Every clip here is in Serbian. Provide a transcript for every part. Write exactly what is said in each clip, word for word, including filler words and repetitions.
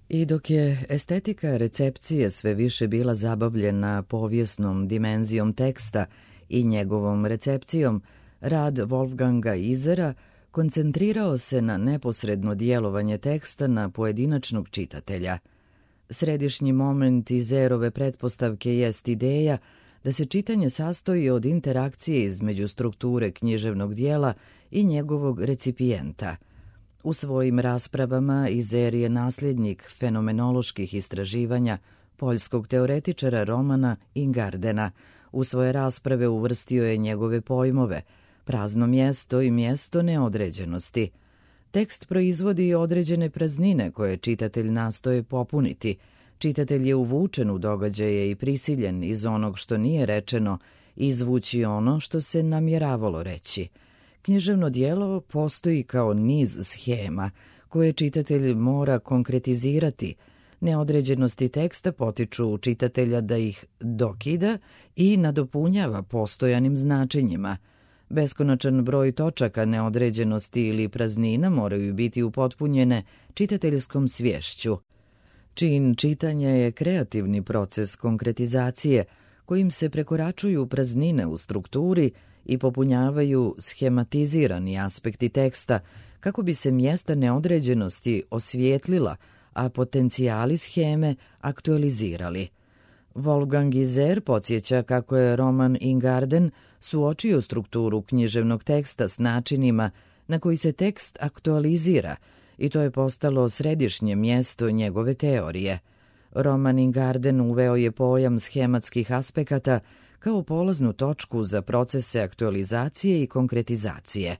I dok je estetika recepcije sve više bila zabavljena povijesnom dimenzijom teksta i njegovom recepcijom, rad Wolfganga Isera koncentrirao se na neposredno djelovanje teksta na pojedinačnog čitatelja. Središnji moment Iserove pretpostavke jest ideja da se čitanje sastoji od interakcije između strukture književnog dijela i njegovog recipijenta. U svojim raspravama Iser je nasljednik fenomenoloških istraživanja poljskog teoretičara Romana Ingardena. U svoje rasprave uvrstio je njegove pojmove, prazno mjesto i mjesto neodređenosti. Tekst proizvodi određene praznine koje čitatelj nastoje popuniti. Čitatelj je uvučen u događaje i prisiljen iz onog što nije rečeno izvući ono što se namjeravalo reći. Književno djelo postoji kao niz schema koje čitatelj mora konkretizirati. Neodređenosti teksta potiču u čitatelja da ih dokida i nadopunjava postojanim značenjima. Beskonačan broj točaka neodređenosti ili praznina moraju biti upotpunjene čitateljskom svješću. Čin čitanja je kreativni proces konkretizacije kojim se prekoračuju praznine u strukturi i popunjavaju schematizirani aspekti teksta kako bi se mjesta neodređenosti osvijetlila, a potencijali scheme aktualizirali. Wolfgang Iser podsjeća kako je Roman Ingarden suočio strukturu književnog teksta s načinima na koji se tekst aktualizira i to je postalo središnje mjesto njegove teorije. Roman Ingarden uveo je pojam schematskih aspekata kao polaznu točku za procese aktualizacije i konkretizacije.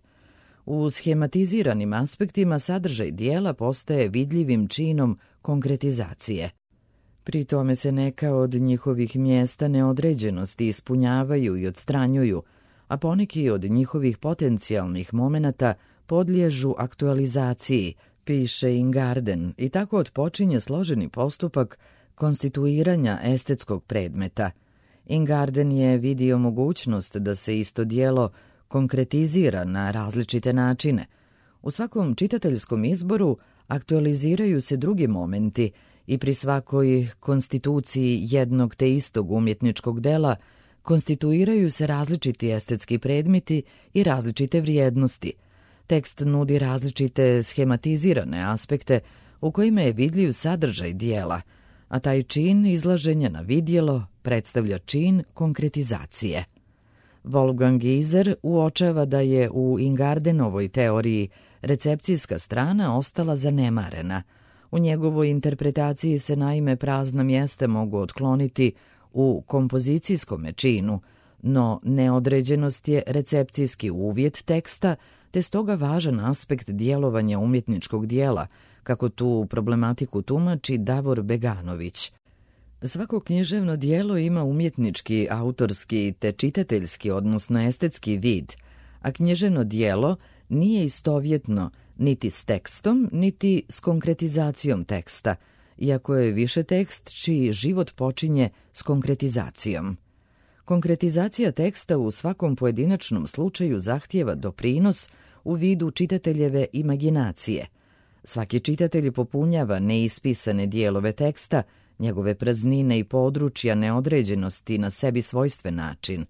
U schematiziranim aspektima sadržaj dijela postaje vidljivim činom konkretizacije. Pri tome se neka od njihovih mjesta neodređenosti ispunjavaju i odstranjuju, a poneki od njihovih potencijalnih momenata podliježu aktualizaciji, piše Ingarden, i tako otpočinje složeni postupak konstituiranja estetskog predmeta. Ingarden je vidio mogućnost da se isto djelo konkretizira na različite načine. U svakom čitateljskom izboru aktualiziraju se drugi momenti i pri svakoj konstituciji jednog te istog umjetničkog dela konstituiraju se različiti estetski predmeti i različite vrijednosti. Tekst nudi različite schematizirane aspekte u kojima je vidljiv sadržaj dijela, a taj čin izlaženja na vidjelo predstavlja čin konkretizacije. Wolfgang Iser uočava da je u Ingardenovoj teoriji recepcijska strana ostala zanemarena. U njegovoj interpretaciji se naime prazna mjesta mogu otkloniti u kompozicijskom činu, no neodređenost je recepcijski uvjet teksta, te stoga važan aspekt djelovanja umjetničkog dijela, kako tu problematiku tumači Davor Beganović. Svako književno djelo ima umjetnički, autorski te čitateljski, odnosno estetski vid, a književno djelo nije istovjetno niti s tekstom, niti s konkretizacijom teksta, iako je više tekst čiji život počinje s konkretizacijom. Konkretizacija teksta u svakom pojedinačnom slučaju zahtijeva doprinos u vidu čitateljeve imaginacije. Svaki čitatelj popunjava neispisane dijelove teksta, njegove praznine i područja neodređenosti na sebi svojstven način.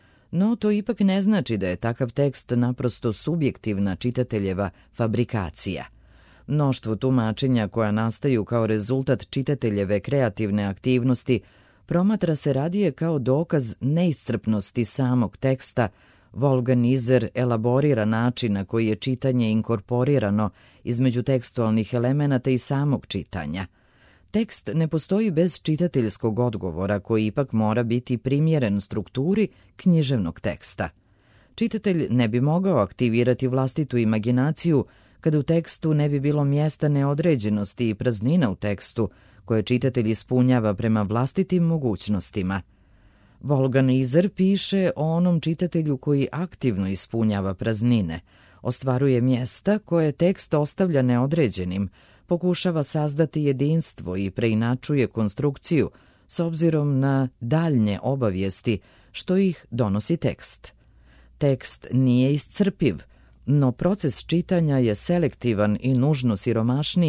No to ipak ne znači da je takav tekst naprosto subjektivna čitateljeva fabrikacija. Mnoštvo tumačenja koja nastaju kao rezultat čitateljeve kreativne aktivnosti promatra se radije kao dokaz neiscrpnosti samog teksta. Wolfgang Iser elaborira način na koji je čitanje inkorporirano između tekstualnih elemenata i samog čitanja. Tekst ne postoji bez čitateljskog odgovora koji ipak mora biti primjeren strukturi književnog teksta. Čitatelj ne bi mogao aktivirati vlastitu imaginaciju kad u tekstu ne bi bilo mjesta neodređenosti i praznina u tekstu koje čitatelj ispunjava prema vlastitim mogućnostima. Wolfgang Iser piše o onom čitatelju koji aktivno ispunjava praznine, ostvaruje mjesta koje tekst ostavlja neodređenim, pokušava sazdati jedinstvo i preinačuje konstrukciju s obzirom na daljnje obavijesti što ih donosi tekst. Tekst nije iscrpiv, no proces čitanja je selektivan i nužno siromašniji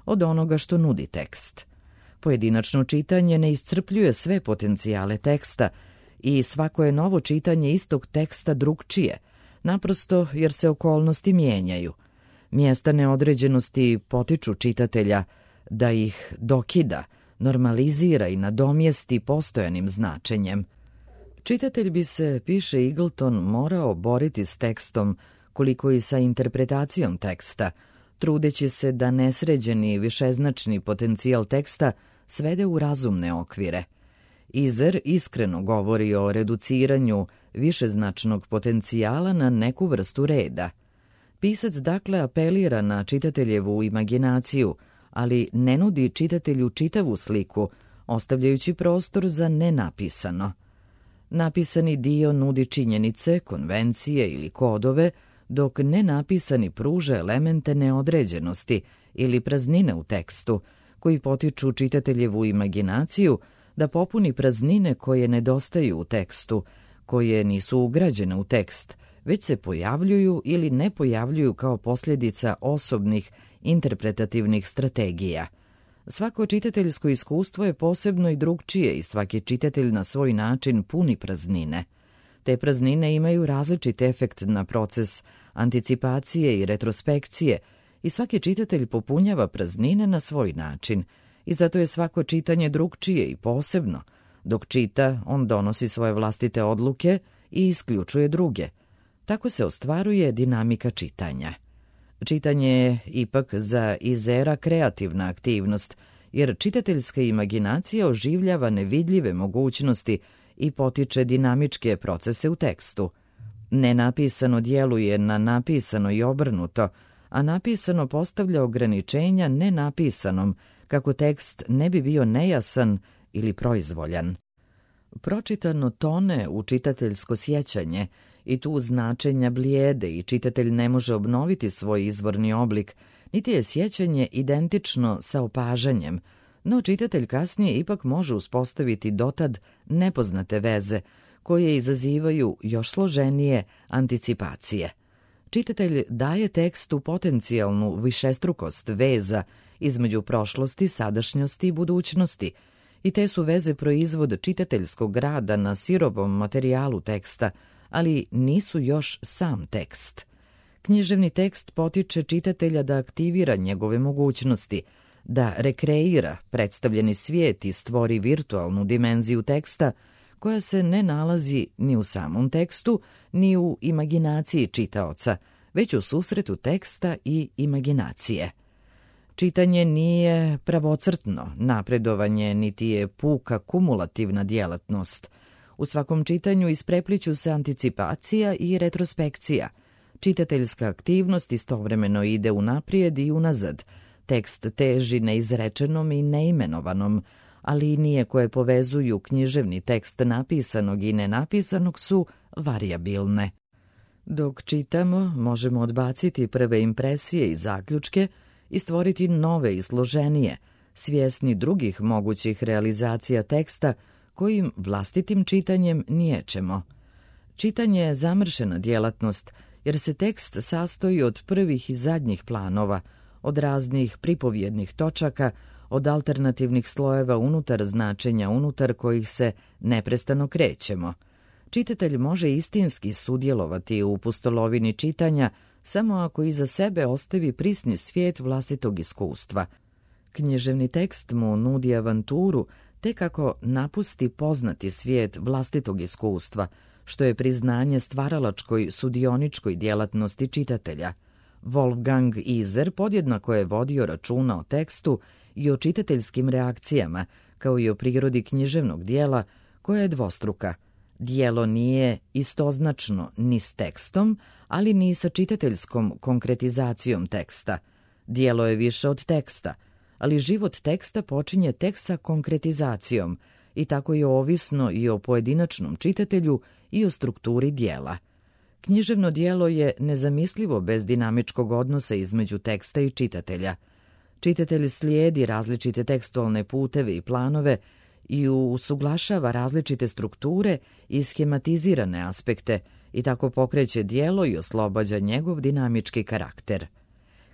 od onoga što nudi tekst. Pojedinačno čitanje ne iscrpljuje sve potencijale teksta i svako je novo čitanje istog teksta drugčije, naprosto jer se okolnosti mijenjaju. Mjesta neodređenosti potiču čitatelja da ih dokida, normalizira i nadomjesti postojanim značenjem. Čitatelj bi se, piše Eagleton, morao boriti s tekstom koliko i sa interpretacijom teksta, trudeći se da nesređeni višeznačni potencijal teksta svede u razumne okvire. Izer iskreno govori o reduciranju višeznačnog potencijala na neku vrstu reda. Pisac dakle apelira na čitateljevu imaginaciju, ali ne nudi čitatelju čitavu sliku, ostavljajući prostor za nenapisano. Napisani dio nudi činjenice, konvencije ili kodove, dok nenapisani pruža elemente neodređenosti ili praznine u tekstu, koji potiču čitateljevu imaginaciju da popuni praznine koje nedostaju u tekstu, koje nisu ugrađene u tekst, već se pojavljuju ili ne pojavljuju kao posljedica osobnih interpretativnih strategija. Svako čitateljsko iskustvo je posebno i drugčije i svaki čitatelj na svoj način puni praznine. Te praznine imaju različit efekt na proces anticipacije i retrospekcije i svaki čitatelj popunjava praznine na svoj način i zato je svako čitanje drugčije i posebno. Dok čita, on donosi svoje vlastite odluke i isključuje druge. Tako se ostvaruje dinamika čitanja. Čitanje je ipak za Izera kreativna aktivnost, jer čitateljska imaginacija oživljava nevidljive mogućnosti i potiče dinamičke procese u tekstu. Nenapisano djeluje na napisano i obrnuto, a napisano postavlja ograničenja nenapisanom, kako tekst ne bi bio nejasan ili proizvoljan. Pročitano tone u čitateljsko sjećanje i tu značenja blijede i čitatelj ne može obnoviti svoj izvorni oblik, niti je sjećanje identično sa opažanjem, no čitatelj kasnije ipak može uspostaviti dotad nepoznate veze, koje izazivaju još složenije anticipacije. Čitatelj daje tekstu potencijalnu višestrukost veza između prošlosti, sadašnjosti i budućnosti, i te su veze proizvod čitateljskog rada na sirovom materijalu teksta, ali nisu još sam tekst. Književni tekst potiče čitatelja da aktivira njegove mogućnosti, da rekreira predstavljeni svijet i stvori virtualnu dimenziju teksta koja se ne nalazi ni u samom tekstu, ni u imaginaciji čitaoca, već u susretu teksta i imaginacije. Čitanje nije pravocrtno napredovanje, niti je puka kumulativna djelatnost. U svakom čitanju isprepliću se anticipacija i retrospekcija. Čitateljska aktivnost istovremeno ide unaprijed i unazad. Tekst teži neizrečenom i neimenovanom, a linije koje povezuju književni tekst napisanog i nenapisanog su varijabilne. Dok čitamo, možemo odbaciti prve impresije i zaključke i stvoriti nove i složenije, svjesni drugih mogućih realizacija teksta kojim vlastitim čitanjem nijećemo. Čitanje je zamršena djelatnost, jer se tekst sastoji od prvih i zadnjih planova, od raznih pripovjednih točaka, od alternativnih slojeva unutar značenja unutar kojih se neprestano krećemo. Čitatelj može istinski sudjelovati u pustolovini čitanja samo ako iza sebe ostavi prisni svijet vlastitog iskustva. Književni tekst mu nudi avanturu tek ako napusti poznati svijet vlastitog iskustva, što je priznanje stvaralačkoj sudioničkoj djelatnosti čitatelja. Wolfgang Iser podjednako je vodio računa o tekstu i o čitateljskim reakcijama, kao i o prirodi književnog dijela, koja je dvostruka. Dijelo nije istoznačno ni s tekstom, ali ni sa čitateljskom konkretizacijom teksta. Dijelo je više od teksta, ali život teksta počinje tek sa konkretizacijom i tako je ovisno i o pojedinačnom čitatelju i o strukturi dijela. Književno dijelo je nezamislivo bez dinamičkog odnosa između teksta i čitatelja. Čitatelj slijedi različite tekstualne puteve i planove i usuglašava različite strukture i schematizirane aspekte i tako pokreće dijelo i oslobađa njegov dinamički karakter.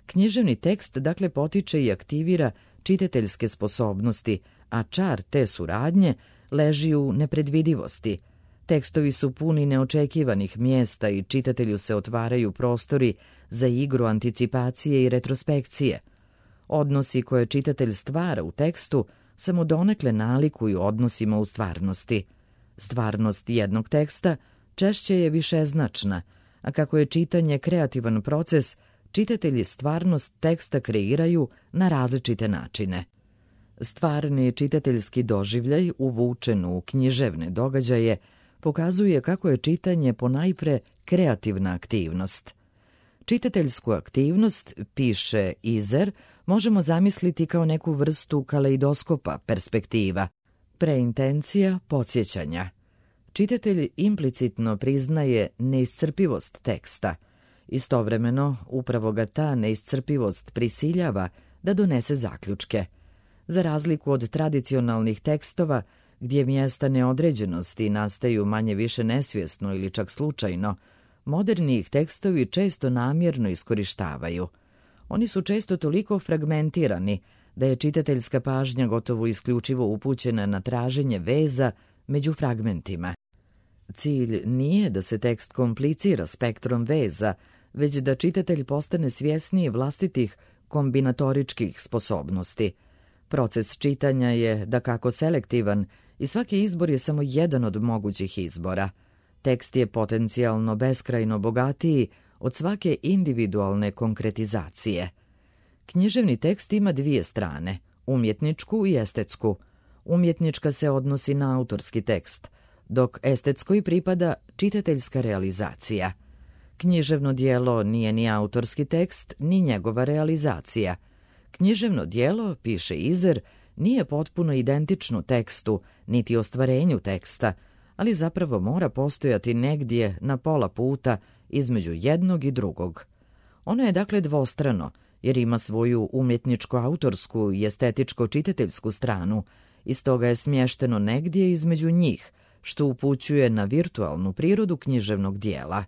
Književni tekst dakle potiče i aktivira čitateljske sposobnosti, a čar te suradnje leži u nepredvidivosti. Tekstovi su puni neočekivanih mjesta i čitatelju se otvaraju prostori za igru anticipacije i retrospekcije. Odnosi koje čitatelj stvara u tekstu samo donekle nalikuju odnosima u stvarnosti. Stvarnost jednog teksta češće je višeznačna, a kako je čitanje kreativan proces, čitatelji stvarnost teksta kreiraju na različite načine. Stvarni čitateljski doživljaj, uvučen u književne događaje, pokazuje kako je čitanje ponajpre kreativna aktivnost. Čitateljsku aktivnost, piše Izer, možemo zamisliti kao neku vrstu kaleidoskopa perspektiva, preintencija podsjećanja. Čitatelj implicitno priznaje neiscrpivost teksta. Istovremeno, upravo ga ta neiscrpivost prisiljava da donese zaključke. Za razliku od tradicionalnih tekstova, gdje mjesta neodređenosti nastaju manje više nesvjesno ili čak slučajno, moderni ih tekstovi često namjerno iskorištavaju. Oni su često toliko fragmentirani da je čitateljska pažnja gotovo isključivo upućena na traženje veza među fragmentima. Cilj nije da se tekst komplicira spektrom veza, već da čitatelj postane svjesniji vlastitih kombinatoričkih sposobnosti. Proces čitanja je dakako selektivan i svaki izbor je samo jedan od mogućih izbora. Tekst je potencijalno beskrajno bogatiji od svake individualne konkretizacije. Književni tekst ima dvije strane, umjetničku i estetsku. Umjetnička se odnosi na autorski tekst, dok estetskoj pripada čitateljska realizacija. Književno djelo nije ni autorski tekst, ni njegova realizacija. Književno djelo, piše Izer, nije potpuno identično tekstu, niti ostvarenju teksta, ali zapravo mora postojati negdje na pola puta između jednog i drugog. Ono je dakle dvostrano, jer ima svoju umjetničko-autorsku i estetičko-čitateljsku stranu, i stoga je smješteno negdje između njih, što upućuje na virtualnu prirodu književnog dijela.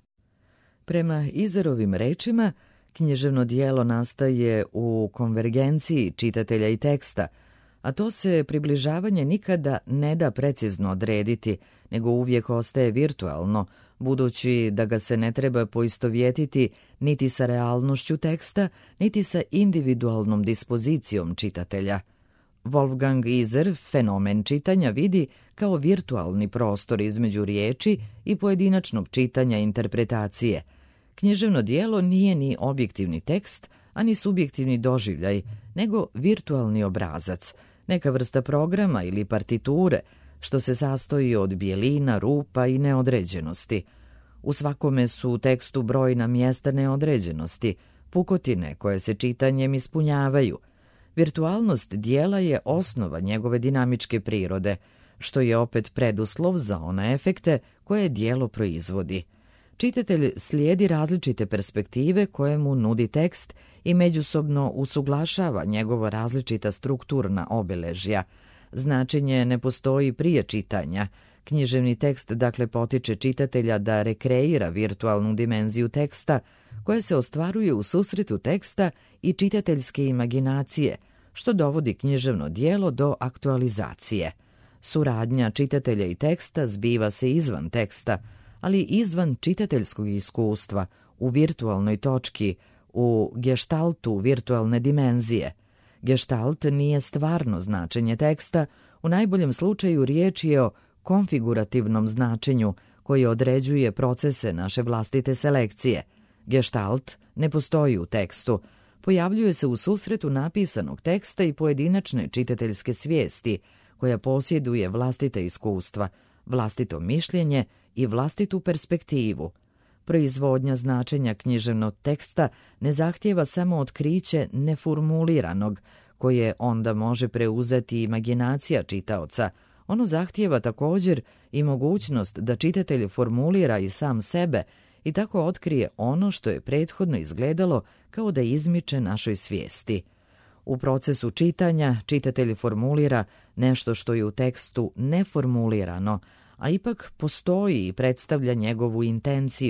Prema Izerovim rečima, književno dijelo nastaje u konvergenciji čitatelja i teksta, a to se približavanje nikada ne da precizno odrediti, nego uvijek ostaje virtualno, budući da ga se ne treba poistovjetiti niti sa realnošću teksta, niti sa individualnom dispozicijom čitatelja. Wolfgang Izer fenomen čitanja vidi kao virtualni prostor između riječi i pojedinačnog čitanja interpretacije. Književno djelo nije ni objektivni tekst, ani subjektivni doživljaj, nego virtualni obrazac, neka vrsta programa ili partiture, što se sastoji od bijelina, rupa i neodređenosti. U svakome su u tekstu brojna mjesta neodređenosti, pukotine koje se čitanjem ispunjavaju. Virtualnost dijela je osnova njegove dinamičke prirode, što je opet preduslov za one efekte koje dijelo proizvodi. Čitatelj slijedi različite perspektive koje mu nudi tekst i međusobno usuglašava njegova različita strukturna obeležja. Značenje ne postoji prije čitanja. Književni tekst dakle potiče čitatelja da rekreira virtualnu dimenziju teksta koja se ostvaruje u susretu teksta i čitateljske imaginacije, što dovodi književno djelo do aktualizacije. Suradnja čitatelja i teksta zbiva se izvan teksta, ali izvan čitateljskog iskustva, u virtualnoj točki, u geštaltu virtualne dimenzije. Gestalt nije stvarno značenje teksta, u najboljem slučaju riječ je o konfigurativnom značenju koji određuje procese naše vlastite selekcije. Gestalt ne postoji u tekstu, pojavljuje se u susretu napisanog teksta i pojedinačne čitateljske svijesti, koja posjeduje vlastite iskustva, vlastito mišljenje i vlastitu perspektivu. Proizvodnja značenja književnog teksta ne zahtijeva samo otkriće neformuliranog, koje onda može preuzeti imaginacija čitaoca. Ono zahtijeva također i mogućnost da čitatelj formulira i sam sebe i tako otkrije ono što je prethodno izgledalo kao da izmiče našoj svijesti. U procesu čitanja čitatelj formulira nešto što je u tekstu neformulirano, a ipak postoji i predstavlja njegovu intenciju,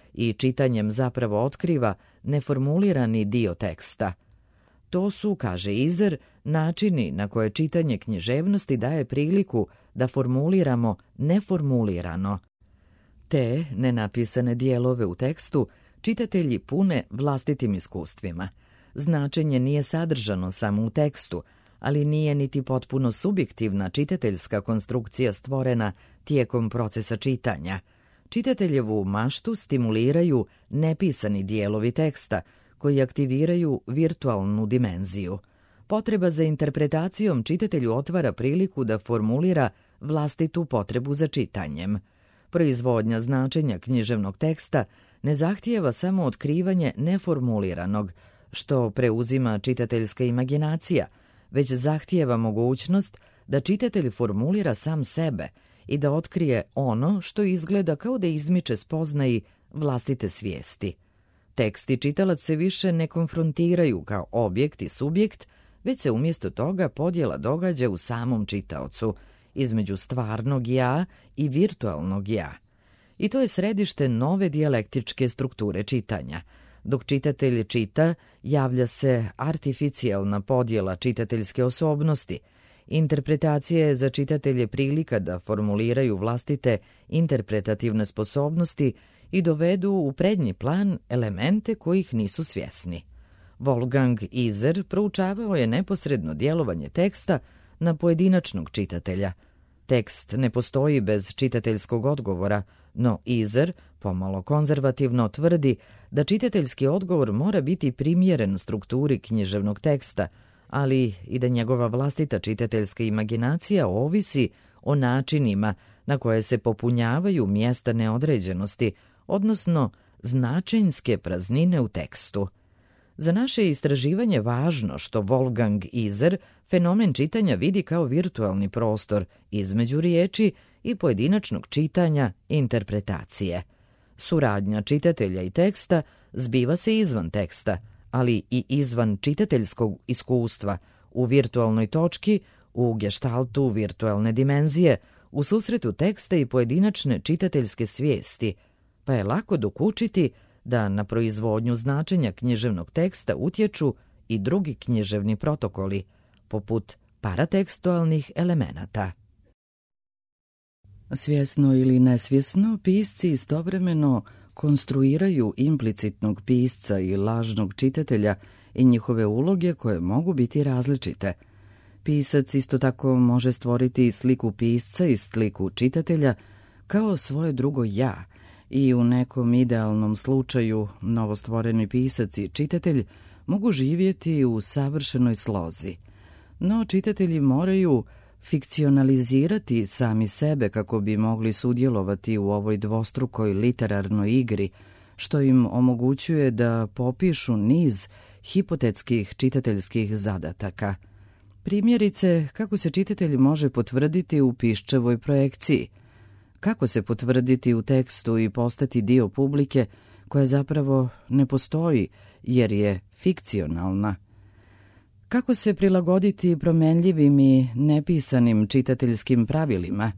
i čitanjem zapravo otkriva neformulirani dio teksta. To su, kaže Izer, načini na koje čitanje književnosti daje priliku da formuliramo neformulirano. Te nenapisane dijelove u tekstu čitatelji pune vlastitim iskustvima. Značenje nije sadržano samo u tekstu, ali nije niti potpuno subjektivna čitateljska konstrukcija stvorena tijekom procesa čitanja. Čitateljevu maštu stimuliraju nepisani dijelovi teksta koji aktiviraju virtualnu dimenziju. Potreba za interpretacijom čitatelju otvara priliku da formulira vlastitu potrebu za čitanjem. Proizvodnja značenja književnog teksta ne zahtijeva samo otkrivanje neformuliranog, što preuzima čitateljska imaginacija, već zahtijeva mogućnost da čitatelj formulira sam sebe i da otkrije ono što izgleda kao da izmiče spoznaji vlastite svijesti. Tekst i čitalac se više ne konfrontiraju kao objekt i subjekt, već se umjesto toga podjela događa u samom čitaocu, između stvarnog ja i virtualnog ja. I to je središte nove dijalektičke strukture čitanja. Dok čitatelj čita, javlja se artificijalna podjela čitateljske osobnosti. Interpretacija je za čitatelje prilika da formuliraju vlastite interpretativne sposobnosti i dovedu u prednji plan elemente kojih nisu svjesni. Wolfgang Iser proučavao je neposredno djelovanje teksta na pojedinačnog čitatelja. Tekst ne postoji bez čitateljskog odgovora, no Iser, pomalo konzervativno, tvrdi da čitateljski odgovor mora biti primjeren strukturi književnog teksta, ali i da njegova vlastita čitateljska imaginacija ovisi o načinima na koje se popunjavaju mjesta neodređenosti, odnosno značenjske praznine u tekstu. Za naše istraživanje važno što Wolfgang Iser fenomen čitanja vidi kao virtualni prostor između riječi i pojedinačnog čitanja i interpretacije. Suradnja čitatelja i teksta zbiva se izvan teksta, ali i izvan čitateljskog iskustva, u virtualnoj točki, u geštaltu virtualne dimenzije, u susretu teksta i pojedinačne čitateljske svijesti, pa je lako dokučiti da na proizvodnju značenja književnog teksta utječu i drugi književni protokoli, poput paratekstualnih elemenata. Svjesno ili nesvjesno, pisci istovremeno konstruiraju implicitnog pisca i lažnog čitatelja i njihove uloge koje mogu biti različite. Pisac isto tako može stvoriti sliku pisca i sliku čitatelja kao svoje drugo ja, i u nekom idealnom slučaju novostvoreni pisac i čitatelj mogu živjeti u savršenoj slozi. No čitatelji moraju fikcionalizirati sami sebe kako bi mogli sudjelovati u ovoj dvostrukoj literarnoj igri, što im omogućuje da popišu niz hipotetskih čitateljskih zadataka. Primjerice, kako se čitatelj može potvrditi u piščevoj projekciji, kako se potvrditi u tekstu i postati dio publike koja zapravo ne postoji jer je fikcionalna. Kako se prilagoditi promenljivim i nepisanim čitateljskim pravilima?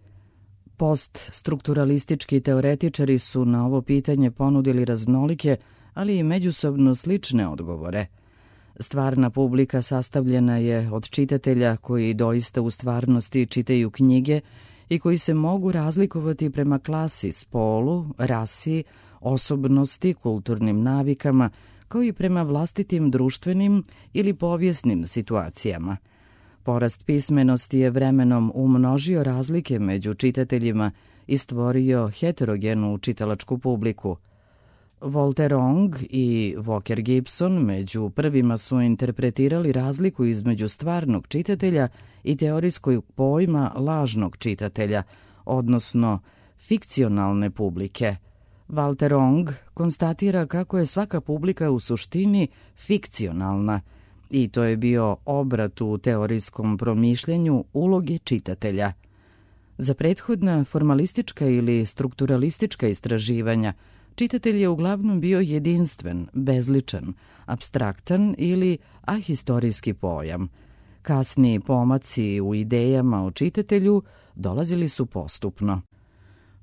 Poststrukturalistički teoretičari su na ovo pitanje ponudili raznolike, ali i međusobno slične odgovore. Stvarna publika sastavljena je od čitatelja koji doista u stvarnosti čitaju knjige i koji se mogu razlikovati prema klasi, spolu, rasi, osobnosti, kulturnim navikama, kao i prema vlastitim društvenim ili povijesnim situacijama. Porast pismenosti je vremenom umnožio razlike među čitateljima i stvorio heterogenu čitalačku publiku. Volterong i Walker Gibson među prvima su interpretirali razliku između stvarnog čitatelja i teorijskog pojma lažnog čitatelja, odnosno fikcionalne publike. Volterong konstatira kako je svaka publika u suštini fikcionalna i to je bio obrat u teorijskom promišljanju uloge čitatelja. Za prethodna formalistička ili strukturalistička istraživanja čitatelj je uglavnom bio jedinstven, bezličan, apstraktan ili ahistorijski pojam. Kasniji pomaci u idejama o čitatelju dolazili su postupno.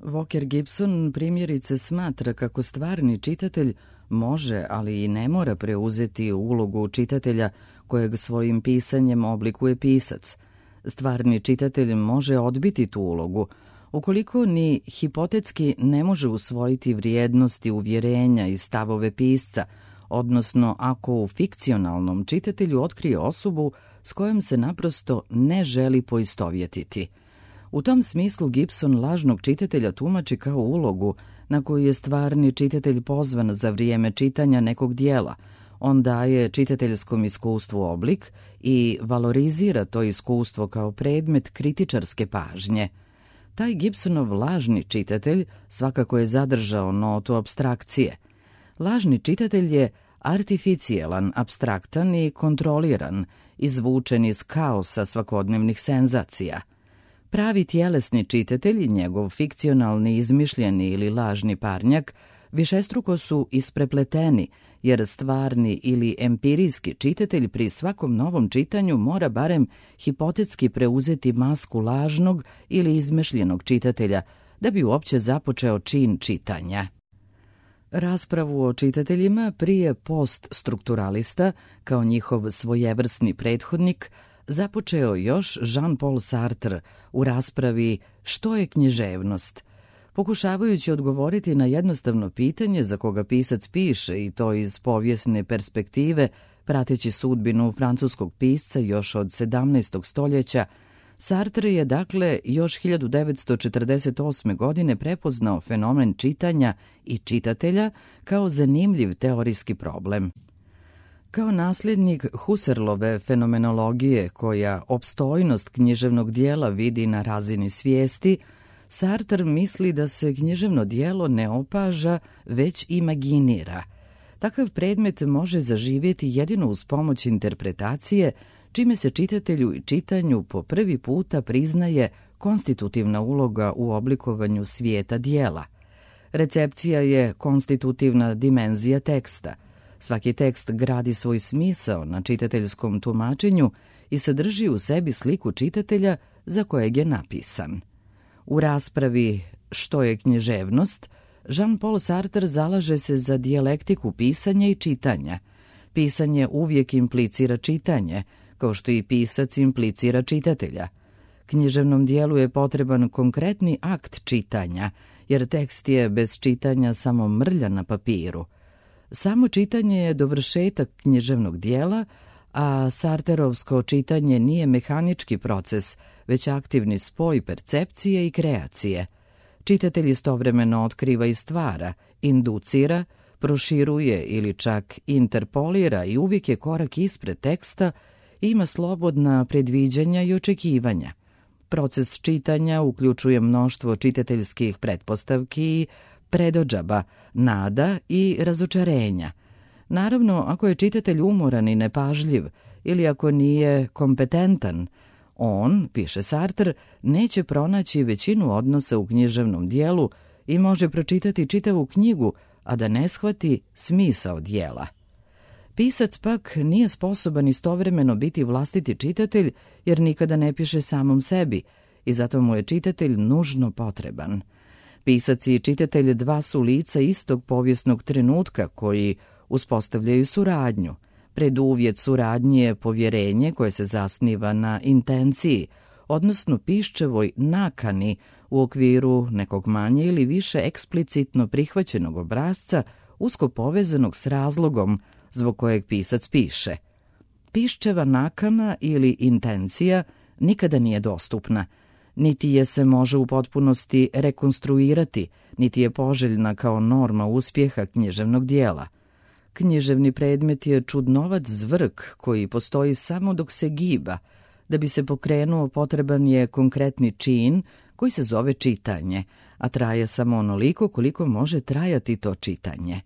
Walker Gibson primjerice smatra kako stvarni čitatelj može, ali i ne mora preuzeti ulogu čitatelja kojeg svojim pisanjem oblikuje pisac. Stvarni čitatelj može odbiti tu ulogu, ukoliko ni hipotetski ne može usvojiti vrijednosti, uvjerenja i stavove pisca, odnosno ako u fikcionalnom čitatelju otkrije osobu s kojom se naprosto ne želi poistovjetiti. U tom smislu Gibson lažnog čitatelja tumači kao ulogu na koju je stvarni čitatelj pozvan za vrijeme čitanja nekog dijela. On daje čitateljskom iskustvu oblik i valorizira to iskustvo kao predmet kritičarske pažnje. Taj Gibsonov lažni čitatelj svakako je zadržao notu apstrakcije. Lažni čitatelj je artificijelan, apstraktan i kontroliran, izvučen iz kaosa svakodnevnih senzacija. Pravi tjelesni čitatelj i njegov fikcionalni, izmišljeni ili lažni parnjak višestruko su isprepleteni, jer stvarni ili empirijski čitatelj pri svakom novom čitanju mora barem hipotetski preuzeti masku lažnog ili izmišljenog čitatelja da bi uopće započeo čin čitanja. Raspravu o čitateljima prije poststrukturalista, kao njihov svojevrsni prethodnik, započeo još Jean-Paul Sartre u raspravi Što je književnost? Pokušavajući odgovoriti na jednostavno pitanje za koga pisac piše, i to iz povijesne perspektive, prateći sudbinu francuskog pisca još od sedamnaestog stoljeća, Sartre je dakle još hiljadu devetsto četrdeset osme. godine prepoznao fenomen čitanja i čitatelja kao zanimljiv teorijski problem. Kao nasljednik Husserlove fenomenologije koja opstojnost književnog dijela vidi na razini svijesti, Sartre misli da se književno dijelo ne opaža, već imaginira. Takav predmet može zaživjeti jedino uz pomoć interpretacije, čime se čitatelju i čitanju po prvi puta priznaje konstitutivna uloga u oblikovanju svijeta dijela. Recepcija je konstitutivna dimenzija teksta. Svaki tekst gradi svoj smisao na čitateljskom tumačenju i sadrži u sebi sliku čitatelja za kojeg je napisan. U raspravi Što je književnost, Jean-Paul Sartre zalaže se za dijalektiku pisanja i čitanja. Pisanje uvijek implicira čitanje, kao što i pisac implicira čitatelja. Književnom dijelu je potreban konkretni akt čitanja, jer tekst je bez čitanja samo mrlja na papiru. Samo čitanje je dovršetak književnog dijela, a sarterovsko čitanje nije mehanički proces, već aktivni spoj percepcije i kreacije. Čitatelj istovremeno otkriva i stvara, inducira, proširuje ili čak interpolira i uvijek je korak ispred teksta, ima slobodna predviđanja i očekivanja. Proces čitanja uključuje mnoštvo čitateljskih pretpostavki i predodžaba, nada i razočarenja. Naravno, ako je čitatelj umoran i nepažljiv ili ako nije kompetentan, on, piše Sartre, neće pronaći većinu odnosa u književnom dijelu i može pročitati čitavu knjigu, a da ne shvati smisao dijela. Pisac pak nije sposoban istovremeno biti vlastiti čitatelj jer nikada ne piše samom sebi i zato mu je čitatelj nužno potreban. Pisac i čitatelj dva su lica istog povijesnog trenutka koji uspostavljaju suradnju. Preduvjet suradnje je povjerenje koje se zasniva na intenciji, odnosno piščevoj nakani u okviru nekog manje ili više eksplicitno prihvaćenog obrasca usko povezanog s razlogom zbog kojeg pisac piše. Piščeva nakana ili intencija nikada nije dostupna, niti je se može u potpunosti rekonstruirati, niti je poželjna kao norma uspjeha književnog dijela. Književni predmet je čudnovac zvrk koji postoji samo dok se giba. Da bi se pokrenuo potreban je konkretni čin koji se zove čitanje, a traje samo onoliko koliko može trajati to čitanje.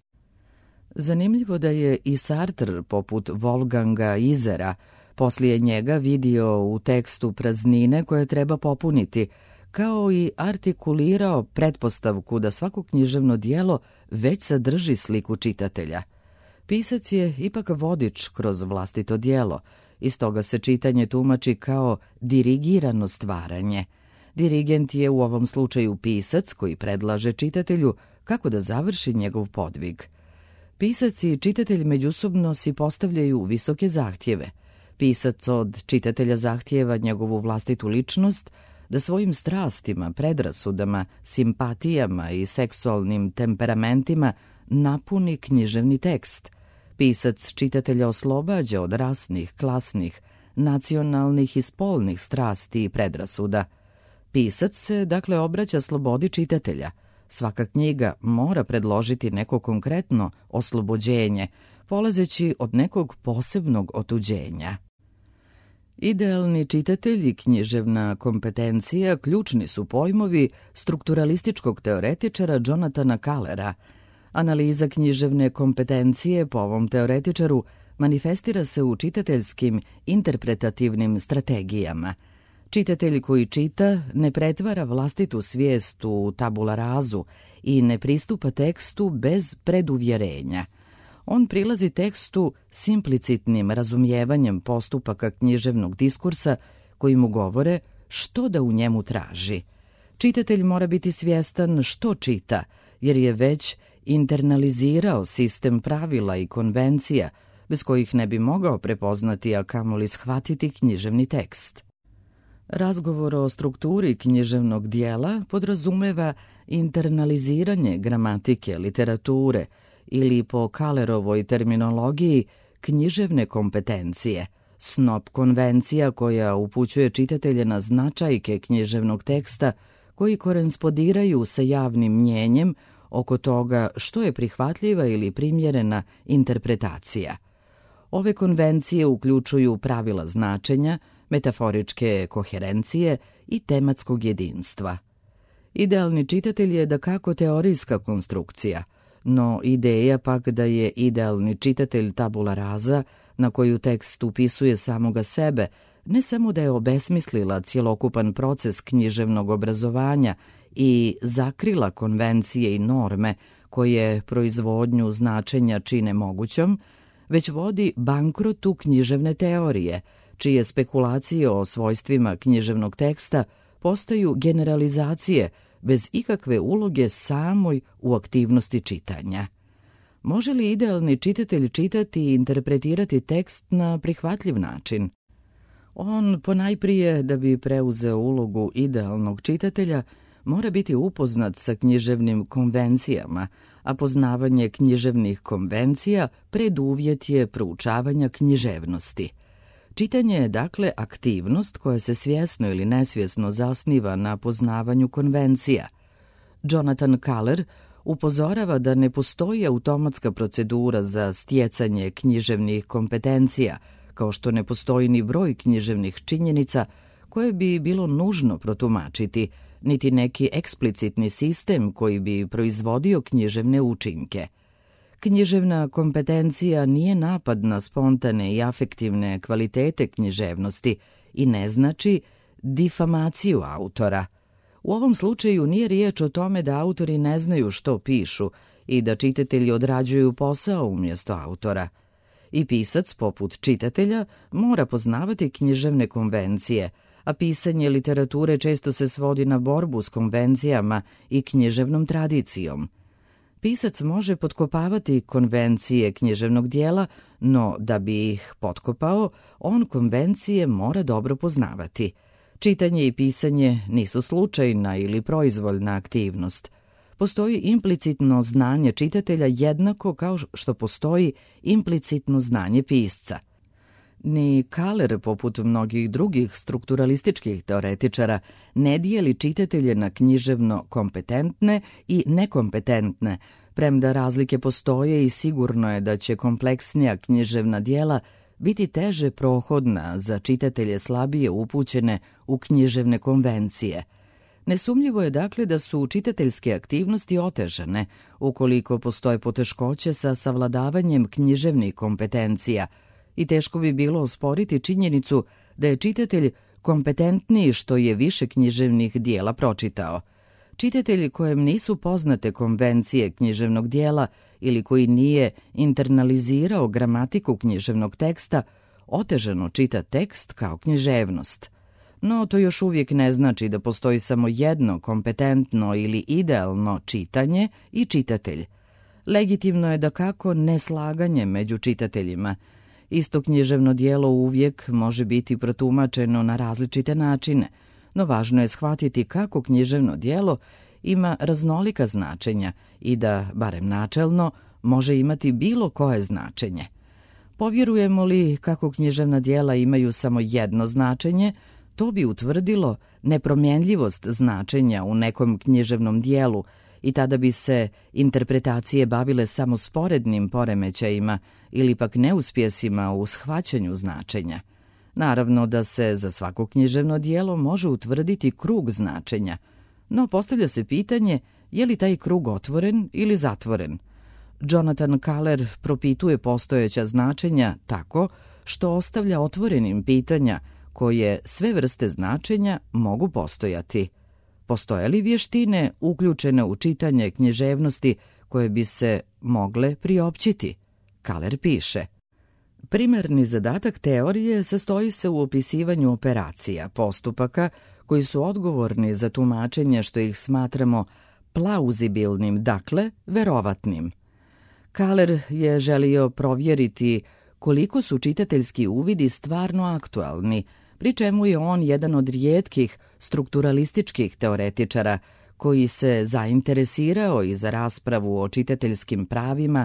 Zanimljivo da je i Sartre, poput Wolfganga Isera, poslije njega vidio u tekstu praznine koje treba popuniti, kao i artikulirao pretpostavku da svako književno dijelo već sadrži sliku čitatelja. Pisac je ipak vodič kroz vlastito dijelo, i stoga se čitanje tumači kao dirigirano stvaranje. Dirigent je u ovom slučaju pisac koji predlaže čitatelju kako da završi njegov podvig. Pisac i čitatelj međusobno si postavljaju visoke zahtjeve. Pisac od čitatelja zahtjeva njegovu vlastitu ličnost, da svojim strastima, predrasudama, simpatijama i seksualnim temperamentima napuni književni tekst. Pisac čitatelja oslobađa od rasnih, klasnih, nacionalnih i spolnih strasti i predrasuda. Pisac se, dakle, obraća slobodi čitatelja. Svaka knjiga mora predložiti neko konkretno oslobođenje, polazeći od nekog posebnog otuđenja. Idealni čitatelj i književna kompetencija ključni su pojmovi strukturalističkog teoretičara Jonathana Callera. Analiza književne kompetencije po ovom teoretičaru manifestira se u čitateljskim interpretativnim strategijama. Čitatelj koji čita ne pretvara vlastitu svijest u tabula razu i ne pristupa tekstu bez preduvjerenja. On prilazi tekstu s implicitnim razumijevanjem postupaka književnog diskursa koji mu govore što da u njemu traži. Čitatelj mora biti svjestan što čita, jer je već internalizirao sistem pravila i konvencija bez kojih ne bi mogao prepoznati, a kamoli shvatiti književni tekst. Razgovor o strukturi književnog dijela podrazumeva internaliziranje gramatike, literature ili po Callerovoj terminologiji književne kompetencije, snop konvencija koja upućuje čitatelje na značajke književnog teksta koji korespondiraju sa javnim mnjenjem oko toga što je prihvatljiva ili primjerena interpretacija. Ove konvencije uključuju pravila značenja, metaforičke koherencije i tematskog jedinstva. Idealni čitatelj je dakako teorijska konstrukcija, no ideja pak da je idealni čitatelj tabula rasa na koju tekst upisuje samoga sebe, ne samo da je obesmislila cjelokupan proces književnog obrazovanja i zakrila konvencije i norme koje proizvodnju značenja čine mogućom, već vodi bankrotu književne teorije, čije spekulacije o svojstvima književnog teksta postaju generalizacije bez ikakve uloge samoj u aktivnosti čitanja. Može li idealni čitatelj čitati i interpretirati tekst na prihvatljiv način? On, ponajprije, da bi preuzeo ulogu idealnog čitatelja, mora biti upoznat sa književnim konvencijama, a poznavanje književnih konvencija preduvjet je proučavanja književnosti. Čitanje je, dakle, aktivnost koja se svjesno ili nesvjesno zasniva na poznavanju konvencija. Jonathan Caller upozorava da ne postoji automatska procedura za stjecanje književnih kompetencija, kao što ne postoji ni broj književnih činjenica koje bi bilo nužno protumačiti, niti neki eksplicitni sistem koji bi proizvodio književne učinke. Književna kompetencija nije napad na spontane i afektivne kvalitete književnosti i ne znači difamaciju autora. U ovom slučaju nije riječ o tome da autori ne znaju što pišu i da čitatelji odrađuju posao umjesto autora. I pisac, poput čitatelja, mora poznavati književne konvencije, a pisanje literature često se svodi na borbu s konvencijama i književnom tradicijom. Pisac može potkopavati konvencije književnog dijela, no da bi ih potkopao, on konvencije mora dobro poznavati. Čitanje i pisanje nisu slučajna ili proizvoljna aktivnost. Postoji implicitno znanje čitatelja jednako kao što postoji implicitno znanje pisca. Ni Caller, poput mnogih drugih strukturalističkih teoretičara, ne dijeli čitatelje na književno kompetentne i nekompetentne, premda razlike postoje i sigurno je da će kompleksnija književna dijela biti teže prohodna za čitatelje slabije upućene u književne konvencije. Nesumljivo je dakle da su čitateljske aktivnosti otežane ukoliko postoje poteškoće sa savladavanjem književnih kompetencija, i teško bi bilo osporiti činjenicu da je čitatelj kompetentniji što je više književnih dijela pročitao. Čitatelj kojem nisu poznate konvencije književnog dijela ili koji nije internalizirao gramatiku književnog teksta, otežano čita tekst kao književnost. No to još uvijek ne znači da postoji samo jedno kompetentno ili idealno čitanje i čitatelj. Legitimno je da kako neslaganje među čitateljima. Isto književno djelo uvijek može biti protumačeno na različite načine, no važno je shvatiti kako književno djelo ima raznolika značenja i da, barem načelno, može imati bilo koje značenje. Povjerujemo li kako književna djela imaju samo jedno značenje, to bi utvrdilo nepromjenljivost značenja u nekom književnom djelu i tada bi se interpretacije bavile samo sporednim poremećajima ili pak neuspjesima u shvaćanju značenja. Naravno da se za svako književno djelo može utvrditi krug značenja, no postavlja se pitanje je li taj krug otvoren ili zatvoren. Jonathan Kahler propituje postojeća značenja tako što ostavlja otvorenim pitanja koje sve vrste značenja mogu postojati. Postoje li vještine uključene u čitanje književnosti koje bi se mogle priopćiti? Kahler piše: primarni zadatak teorije sastoji se u opisivanju operacija, postupaka koji su odgovorni za tumačenje što ih smatramo plauzibilnim, dakle verovatnim. Kahler je želio provjeriti koliko su čitateljski uvidi stvarno aktualni, pri čemu je on jedan od rijetkih strukturalističkih teoretičara koji se zainteresirao i za raspravu o čitateljskim pravima,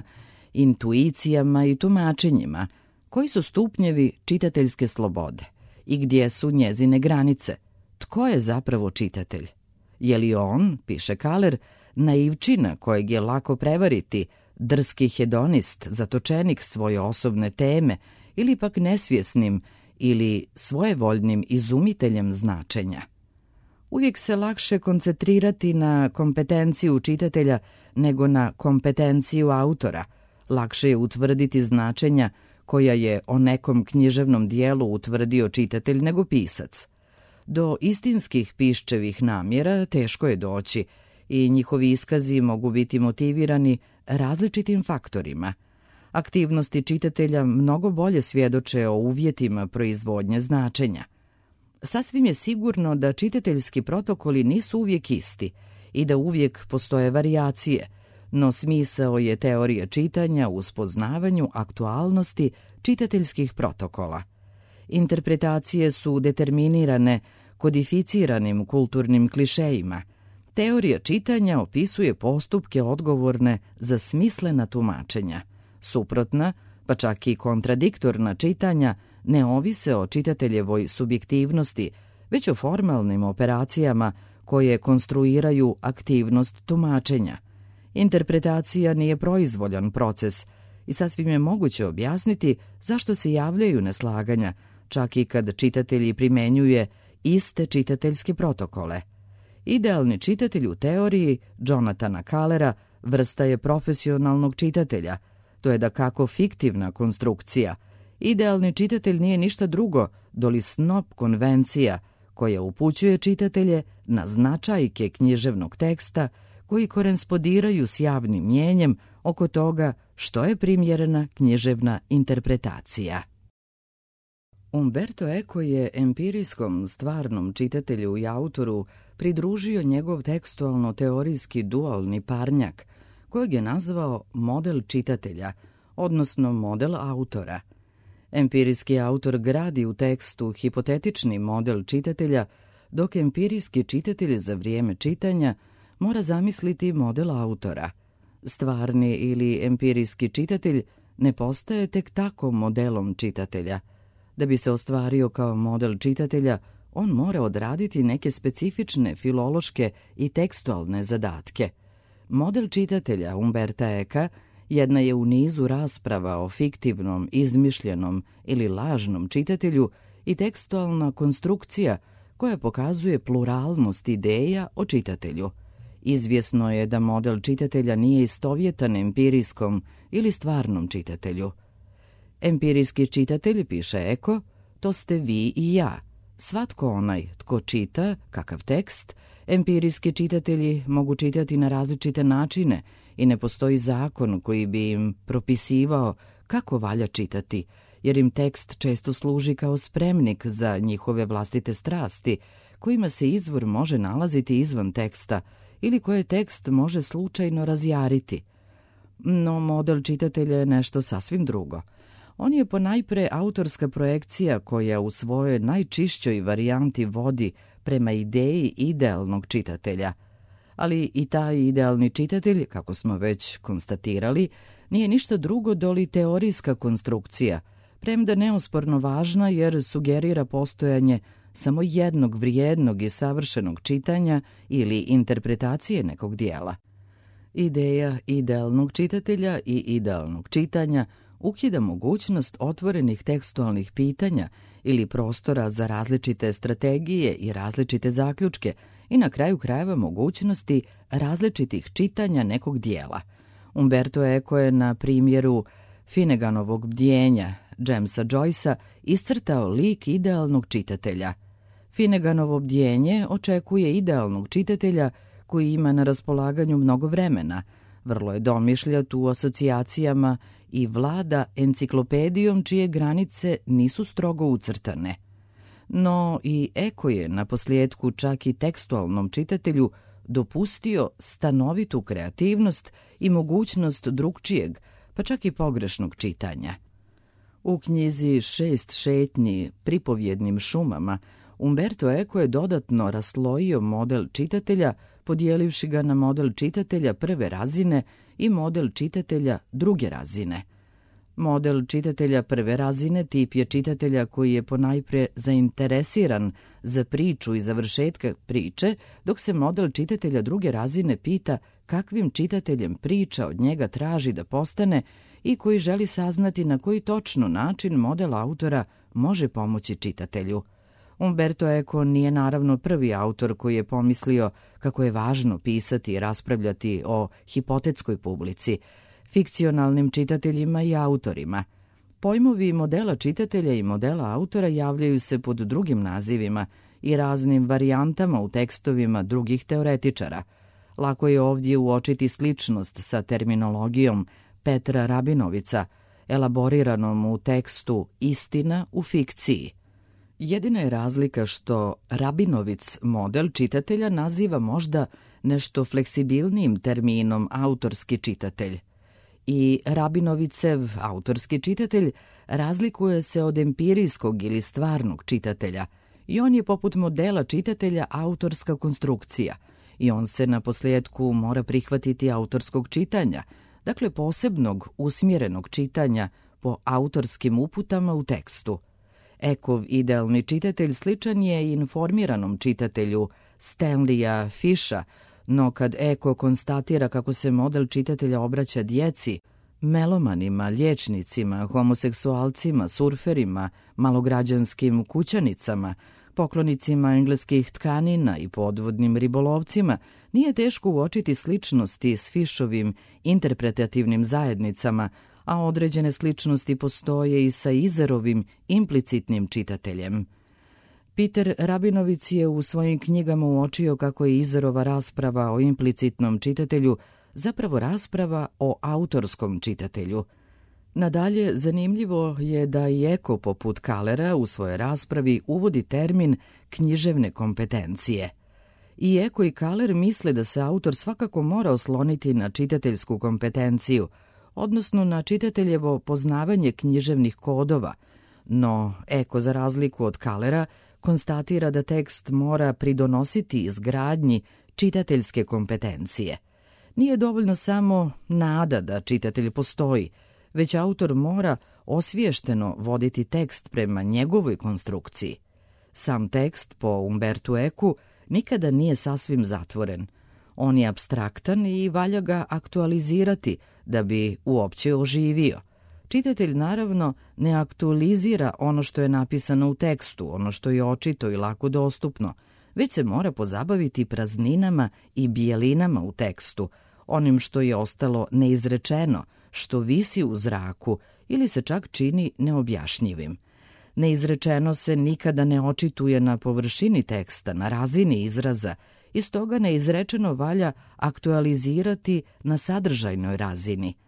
intuicijama i tumačenjima, koji su stupnjevi čitateljske slobode i gdje su njezine granice. Tko je zapravo čitatelj? Je li on, piše Kahler, naivčina kojeg je lako prevariti, drski hedonist, zatočenik svoje osobne teme ili pak nesvjesnim ili svojevoljnim izumiteljem značenja? Uvijek se lakše koncentrirati na kompetenciju čitatelja nego na kompetenciju autora. Lakše je utvrditi značenja koja je o nekom književnom dijelu utvrdio čitatelj nego pisac. Do istinskih piščevih namjera teško je doći i njihovi iskazi mogu biti motivirani različitim faktorima. Aktivnosti čitatelja mnogo bolje svjedoče o uvjetima proizvodnje značenja. Sasvim je sigurno da čitateljski protokoli nisu uvijek isti i da uvijek postoje varijacije, no smisao je teorije čitanja u spoznavanju aktualnosti čitateljskih protokola. Interpretacije su determinirane kodificiranim kulturnim klišejima. Teorija čitanja opisuje postupke odgovorne za smislena tumačenja. Suprotna, pa čak i kontradiktorna čitanja ne ovise o čitateljevoj subjektivnosti, već o formalnim operacijama koje konstruiraju aktivnost tumačenja. Interpretacija nije proizvoljan proces i sasvim je moguće objasniti zašto se javljaju neslaganja, čak i kad čitatelji primenjuje iste čitateljske protokole. Idealni čitatelj u teoriji Jonathana Kahlera vrsta je profesionalnog čitatelja. To je dakako fiktivna konstrukcija. Idealni čitatelj nije ništa drugo doli snop konvencija koja upućuje čitatelje na značajke književnog teksta koji korespondiraju s javnim mnijenjem oko toga što je primjerena književna interpretacija. Umberto Eco je empirijskom stvarnom čitatelju i autoru pridružio njegov tekstualno-teorijski dualni parnjak, kojeg je nazvao model čitatelja, odnosno model autora. Empirijski autor gradi u tekstu hipotetični model čitatelja, dok empirijski čitatelj za vrijeme čitanja mora zamisliti model autora. Stvarni ili empirijski čitatelj ne postaje tek tako modelom čitatelja. Da bi se ostvario kao model čitatelja, on mora odraditi neke specifične filološke i tekstualne zadatke. Model čitatelja Umberta Eka jedna je u nizu rasprava o fiktivnom, izmišljenom ili lažnom čitatelju i tekstualna konstrukcija koja pokazuje pluralnost ideja o čitatelju. Izvjesno je da model čitatelja nije istovjetan empirijskom ili stvarnom čitatelju. Empirijski čitatelj, piše Eko, to ste vi i ja. Svatko onaj tko čita kakav tekst, empirijski čitatelji mogu čitati na različite načine i ne postoji zakon koji bi im propisivao kako valja čitati, jer im tekst često služi kao spremnik za njihove vlastite strasti, kojima se izvor može nalaziti izvan teksta ili koje tekst može slučajno razjariti. No model čitatelja je nešto sasvim drugo. On je ponajpre autorska projekcija koja u svojoj najčišćoj varijanti vodi prema ideji idealnog čitatelja. Ali i taj idealni čitatelj, kako smo već konstatirali, nije ništa drugo doli teorijska konstrukcija, premda neosporno važna jer sugerira postojanje samo jednog vrijednog i savršenog čitanja ili interpretacije nekog dijela. Ideja idealnog čitatelja i idealnog čitanja ukida mogućnost otvorenih tekstualnih pitanja ili prostora za različite strategije i različite zaključke i na kraju krajeva mogućnosti različitih čitanja nekog dijela. Umberto Eco je na primjeru Finneganovog bdjenja Jamesa Joycea iscrtao lik idealnog čitatelja. Finneganovo bdjenje očekuje idealnog čitatelja koji ima na raspolaganju mnogo vremena, vrlo je domišljat u asocijacijama i vlada enciklopedijom čije granice nisu strogo ucrtane. No i Eco je na posljedku čak i tekstualnom čitatelju dopustio stanovitu kreativnost i mogućnost drugčijeg, pa čak i pogrešnog čitanja. U knjizi Šest šetnji pripovjednim šumama Umberto Eco je dodatno raslojio model čitatelja, podijelivši ga na model čitatelja prve razine i model čitatelja druge razine. Model čitatelja prve razine tip je čitatelja koji je ponajpre zainteresiran za priču i završetka priče, dok se model čitatelja druge razine pita kakvim čitateljem priča od njega traži da postane i koji želi saznati na koji točno način model autora može pomoći čitatelju. Umberto Eco nije naravno prvi autor koji je pomislio kako je važno pisati i raspravljati o hipotetskoj publici, fikcionalnim čitateljima i autorima. Pojmovi modela čitatelja i modela autora javljaju se pod drugim nazivima i raznim varijantama u tekstovima drugih teoretičara. Lako je ovdje uočiti sličnost sa terminologijom Petra Rabinovica, elaboriranom u tekstu Istina u fikciji. Jedina je razlika što Rabinovic model čitatelja naziva možda nešto fleksibilnijim terminom autorski čitatelj. I Rabinovicev autorski čitatelj razlikuje se od empirijskog ili stvarnog čitatelja i on je poput modela čitatelja autorska konstrukcija i on se na posljedku mora prihvatiti autorskog čitanja, dakle posebnog usmjerenog čitanja po autorskim uputama u tekstu. Ekov idealni čitatelj sličan je i informiranom čitatelju Stanleya Fisha, no kad Eco konstatira kako se model čitatelja obraća djeci, melomanima, liječnicima, homoseksualcima, surferima, malograđanskim kućanicama, poklonicima engleskih tkanina i podvodnim ribolovcima, nije teško uočiti sličnosti s Fishovim interpretativnim zajednicama, a određene sličnosti postoje i sa Izerovim implicitnim čitateljem. Peter Rabinovic je u svojim knjigama uočio kako je Izerova rasprava o implicitnom čitatelju zapravo rasprava o autorskom čitatelju. Nadalje, zanimljivo je da i Eco poput Kalera u svojoj raspravi uvodi termin književne kompetencije. I Eco i Kaler misle da se autor svakako mora osloniti na čitateljsku kompetenciju, odnosno na čitateljevo poznavanje književnih kodova, no Eco za razliku od Kalera konstatira da tekst mora pridonositi izgradnji čitateljske kompetencije. Nije dovoljno samo nada da čitatelj postoji, već autor mora osviješteno voditi tekst prema njegovoj konstrukciji. Sam tekst, po Umbertu Ecu, nikada nije sasvim zatvoren. On je apstraktan i valja ga aktualizirati da bi uopće oživio. Čitatelj naravno ne aktualizira ono što je napisano u tekstu, ono što je očito i lako dostupno, već se mora pozabaviti prazninama i bijelinama u tekstu, onim što je ostalo neizrečeno, što visi u zraku ili se čak čini neobjašnjivim. Neizrečeno se nikada ne očituje na površini teksta, na razini izraza, i stoga neizrečeno valja aktualizirati na sadržajnoj razini.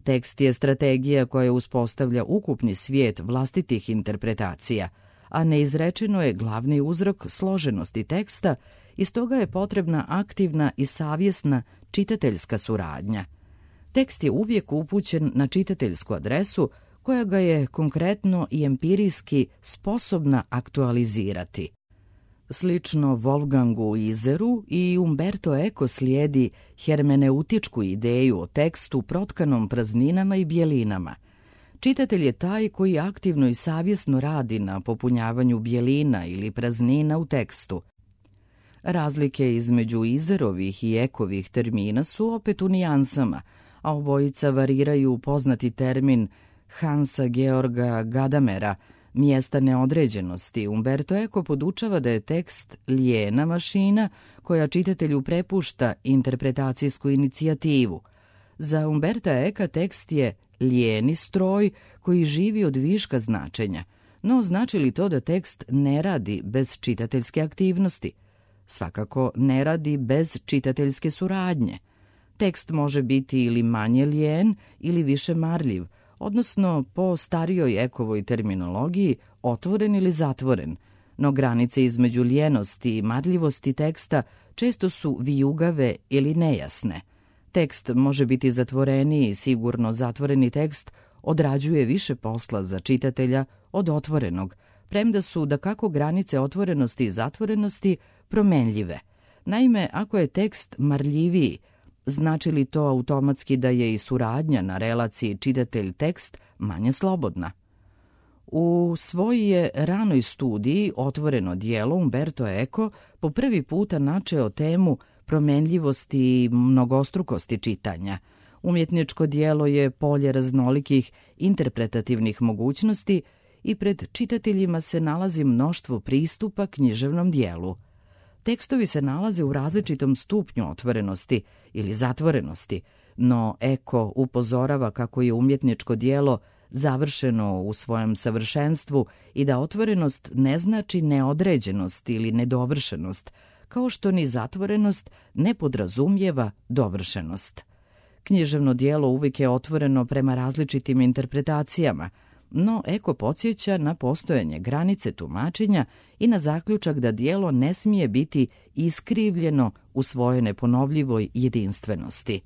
Tekst je strategija koja uspostavlja ukupni svijet vlastitih interpretacija, a neizrečeno je glavni uzrok složenosti teksta i stoga je potrebna aktivna i savjesna čitateljska suradnja. Tekst je uvijek upućen na čitateljsku adresu koja ga je konkretno i empirijski sposobna aktualizirati. Slično Wolfgangu Iseru i Umberto Eco slijedi hermeneutičku ideju o tekstu protkanom prazninama i bjelinama. Čitatelj je taj koji aktivno i savjesno radi na popunjavanju bjelina ili praznina u tekstu. Razlike između Iserovih i Ekovih termina su opet u nijansama, a obojica variraju poznati termin Hansa Georga Gadamera, mjesta neodređenosti. Umberto Eco podučava da je tekst lijena mašina koja čitatelju prepušta interpretacijsku inicijativu. Za Umberta Eka tekst je lijeni stroj koji živi od viška značenja, no znači li to da tekst ne radi bez čitateljske aktivnosti? Svakako ne radi bez čitateljske suradnje. Tekst može biti ili manje lijen ili više marljiv, odnosno po starijoj Ekovoj terminologiji otvoren ili zatvoren, no granice između lijenosti i marljivosti teksta često su vijugave ili nejasne. Tekst može biti zatvoreniji i sigurno zatvoreni tekst odrađuje više posla za čitatelja od otvorenog, premda su dakako granice otvorenosti i zatvorenosti promenljive. Naime, ako je tekst marljiviji, znači li to automatski da je i suradnja na relaciji čitatelj-tekst manje slobodna? U svojoj je ranoj studiji Otvoreno djelo Umberto Eco po prvi puta načeo temu promenljivosti i mnogostrukosti čitanja. Umjetničko djelo je polje raznolikih interpretativnih mogućnosti i pred čitateljima se nalazi mnoštvo pristupa književnom djelu. Tekstovi se nalaze u različitom stupnju otvorenosti ili zatvorenosti, no Eco upozorava kako je umjetničko djelo završeno u svojem savršenstvu i da otvorenost ne znači neodređenost ili nedovršenost, kao što ni zatvorenost ne podrazumijeva dovršenost. Književno djelo uvijek je otvoreno prema različitim interpretacijama, no Eco podsjeća na postojanje granice tumačenja i na zaključak da djelo ne smije biti iskrivljeno u svojoj neponovljivoj jedinstvenosti.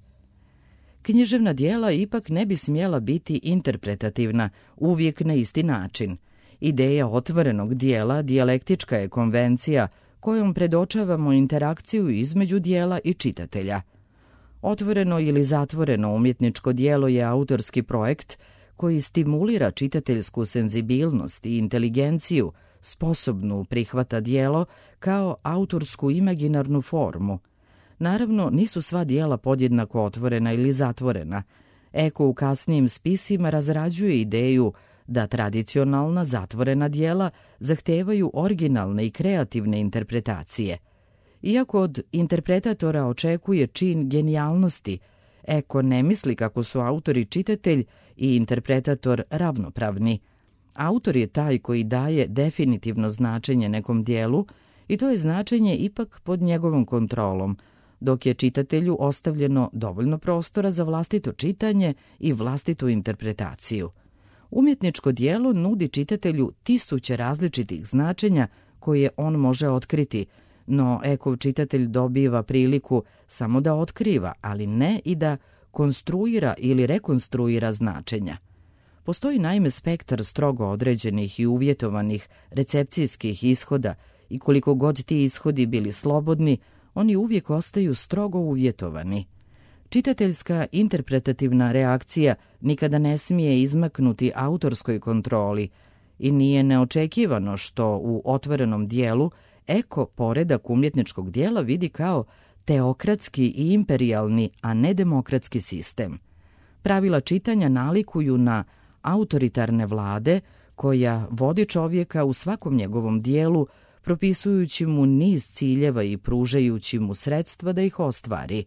Književna djela ipak ne bi smjela biti interpretativna, uvijek na isti način. Ideja otvorenog djela dijalektička je konvencija kojom predočavamo interakciju između djela i čitatelja. Otvoreno ili zatvoreno umjetničko djelo je autorski projekt koji stimulira čitateljsku senzibilnost i inteligenciju, sposobnu prihvata djelo kao autorsku imaginarnu formu. Naravno, nisu sva djela podjednako otvorena ili zatvorena. Eco u kasnijim spisima razrađuje ideju da tradicionalna zatvorena djela zahtevaju originalne i kreativne interpretacije. Iako od interpretatora očekuje čin genijalnosti, Eco ne misli kako su autor i čitatelj i interpretator ravnopravni. Autor je taj koji daje definitivno značenje nekom djelu i to je značenje ipak pod njegovom kontrolom, dok je čitatelju ostavljeno dovoljno prostora za vlastito čitanje i vlastitu interpretaciju. Umjetničko djelo nudi čitatelju tisuće različitih značenja koje on može otkriti, no Ekov čitatelj dobiva priliku samo da otkriva, ali ne i da konstruira ili rekonstruira značenja. Postoji naime spektar strogo određenih i uvjetovanih recepcijskih ishoda i koliko god ti ishodi bili slobodni, oni uvijek ostaju strogo uvjetovani. Čitateljska interpretativna reakcija nikada ne smije izmaknuti autorskoj kontroli i nije neočekivano što u otvorenom dijelu Eco poredak umjetničkog dijela vidi kao teokratski i imperijalni, a ne demokratski sistem. Pravila čitanja nalikuju na autoritarne vlade koja vodi čovjeka u svakom njegovom dijelu, propisujući mu niz ciljeva i pružajući mu sredstva da ih ostvari.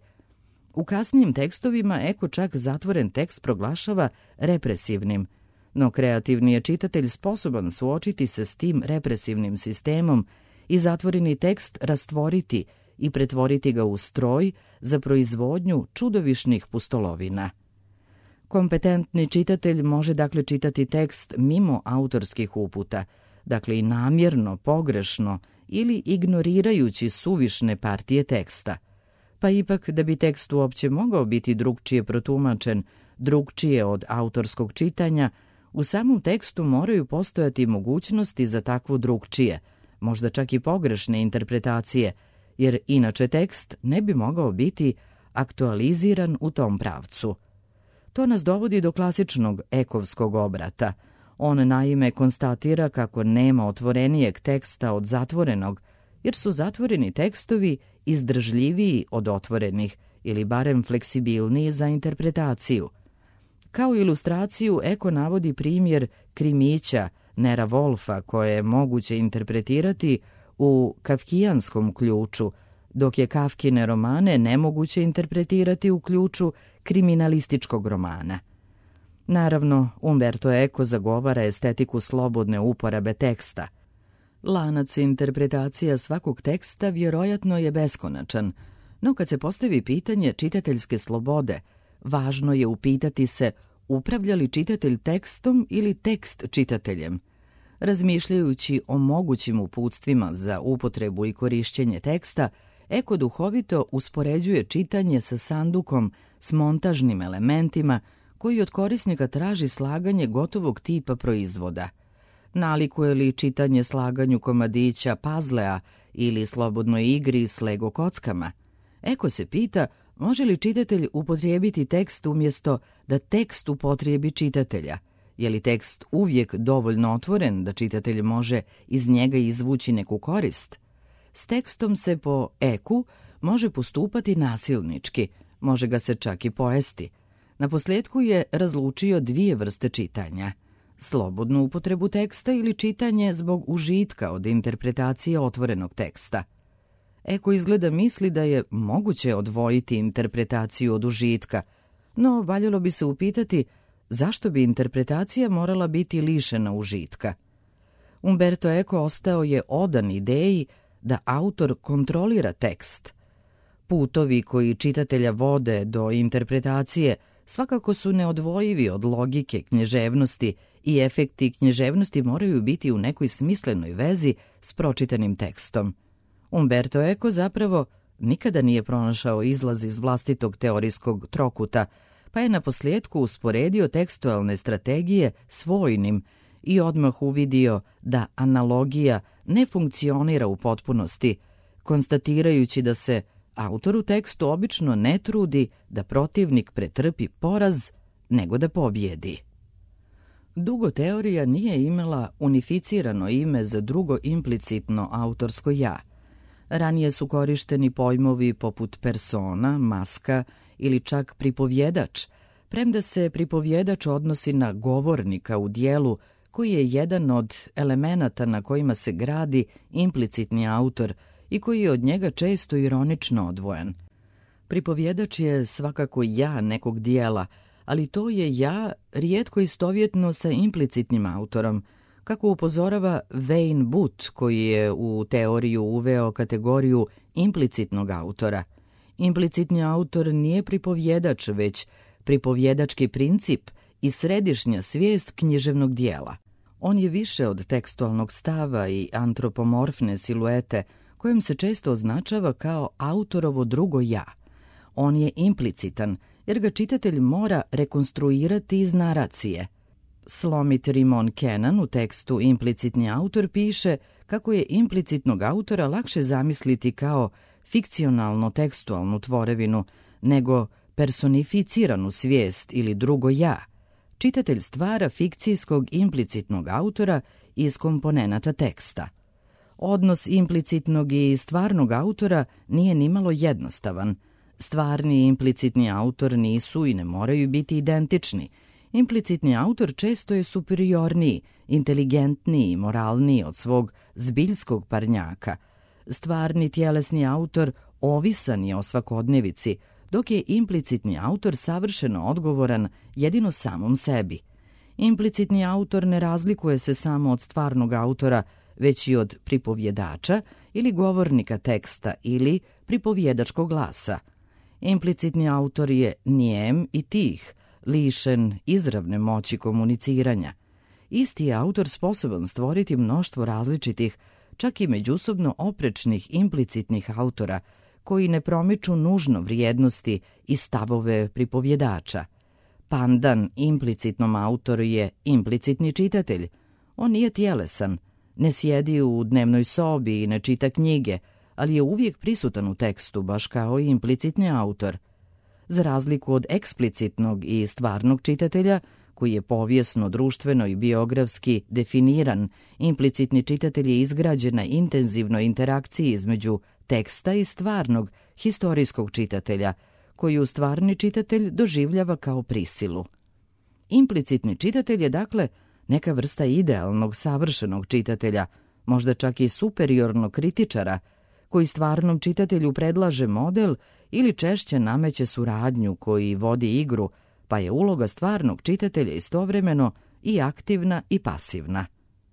U kasnijim tekstovima Eco čak zatvoren tekst proglašava represivnim, no kreativni je čitatelj sposoban suočiti se s tim represivnim sistemom i zatvoreni tekst rastvoriti i pretvoriti ga u stroj za proizvodnju čudovišnih pustolovina. Kompetentni čitatelj može dakle čitati tekst mimo autorskih uputa, dakle i namjerno, pogrešno ili ignorirajući suvišne partije teksta. Pa ipak da bi tekst uopće mogao biti drugčije protumačen, drugčije od autorskog čitanja, u samom tekstu moraju postojati mogućnosti za takvo drugčije, možda čak i pogrešne interpretacije, jer inače tekst ne bi mogao biti aktualiziran u tom pravcu. To nas dovodi do klasičnog Ekovskog obrata. On naime konstatira kako nema otvorenijeg teksta od zatvorenog, jer su zatvoreni tekstovi izdržljiviji od otvorenih ili barem fleksibilniji za interpretaciju. Kao ilustraciju Eko navodi primjer krimića Nera Wolfa koje je moguće interpretirati u kafkijanskom ključu, dok je Kafkine romane nemoguće interpretirati u ključu kriminalističkog romana. Naravno, Umberto Eco zagovara estetiku slobodne uporabe teksta. Lanac interpretacija svakog teksta vjerojatno je beskonačan, no kad se postavi pitanje čitateljske slobode, važno je upitati se upravlja li čitatelj tekstom ili tekst čitateljem. Razmišljajući o mogućim uputstvima za upotrebu i korišćenje teksta, Eko duhovito uspoređuje čitanje sa sandukom s montažnim elementima koji od korisnika traži slaganje gotovog tipa proizvoda. Nalikuje li čitanje slaganju komadića pazlea ili slobodnoj igri s Lego kockama? Eko se pita može li čitatelj upotrijebiti tekst umjesto da tekst upotrijebi čitatelja? Je li tekst uvijek dovoljno otvoren da čitatelj može iz njega izvući neku korist? S tekstom se po Eku može postupati nasilnički, može ga se čak i pojesti. Naposljetku je razlučio dvije vrste čitanja. Slobodnu upotrebu teksta ili čitanje zbog užitka od interpretacije otvorenog teksta. Eko izgleda misli da je moguće odvojiti interpretaciju od užitka, no valjalo bi se upitati zašto bi interpretacija morala biti lišena užitka. Umberto Eco ostao je odan ideji da autor kontrolira tekst. Putovi koji čitatelja vode do interpretacije svakako su neodvojivi od logike književnosti i efekti književnosti moraju biti u nekoj smislenoj vezi s pročitanim tekstom. Umberto Eco zapravo nikada nije pronašao izlaz iz vlastitog teorijskog trokuta, pa je naposljetku usporedio tekstualne strategije s vojnim i odmah uvidio da analogija ne funkcionira u potpunosti, konstatirajući da se autor u tekstu obično ne trudi da protivnik pretrpi poraz, nego da pobjedi. Dugo teorija nije imala unificirano ime za drugo implicitno autorsko ja. Ranije su korišteni pojmovi poput persona, maska ili čak pripovjedač, premda se pripovjedač odnosi na govornika u dijelu koji je jedan od elemenata na kojima se gradi implicitni autor i koji je od njega često ironično odvojen. Pripovjedač je svakako ja nekog dijela, ali to je ja rijetko istovjetno sa implicitnim autorom, kako upozorava Wayne Booth, koji je u teoriju uveo kategoriju implicitnog autora. Implicitni autor nije pripovjedač, već pripovjedački princip i središnja svijest književnog dijela. On je više od tekstualnog stava i antropomorfne siluete, kojem se često označava kao autorovo drugo ja. On je implicitan, jer ga čitatelj mora rekonstruirati iz naracije. Slomit Rimon Kennan u tekstu Implicitni autor piše kako je implicitnog autora lakše zamisliti kao fikcionalno tekstualnu tvorevinu nego personificiranu svijest ili drugo ja. Čitatelj stvara fikcijskog implicitnog autora iz komponenata teksta. Odnos implicitnog i stvarnog autora nije nimalo jednostavan. Stvarni i implicitni autor nisu i ne moraju biti identični. Implicitni autor često je superiorniji, inteligentniji i moralniji od svog zbiljskog parnjaka. Stvarni tjelesni autor ovisan je o svakodnevici, dok je implicitni autor savršeno odgovoran jedino samom sebi. Implicitni autor ne razlikuje se samo od stvarnog autora, već i od pripovjedača ili govornika teksta ili pripovjedačkog glasa. Implicitni autor je nijem i tih, lišen izravne moći komuniciranja. Isti je autor sposoban stvoriti mnoštvo različitih, čak i međusobno oprečnih implicitnih autora, koji ne promiču nužno vrijednosti i stavove pripovjedača. Pandan implicitnom autoru je implicitni čitatelj. On nije tjelesan, ne sjedi u dnevnoj sobi i ne čita knjige, ali je uvijek prisutan u tekstu, baš kao i implicitni autor. Za razliku od eksplicitnog i stvarnog čitatelja, koji je povijesno, društveno i biografski definiran, implicitni čitatelj je izgrađen na intenzivnoj interakciji između teksta i stvarnog, historijskog čitatelja, koju stvarni čitatelj doživljava kao prisilu. Implicitni čitatelj je dakle neka vrsta idealnog, savršenog čitatelja, možda čak i superiornog kritičara, koji stvarnom čitatelju predlaže model ili češće nameće suradnju, koji vodi igru, pa je uloga stvarnog čitatelja istovremeno i aktivna i pasivna.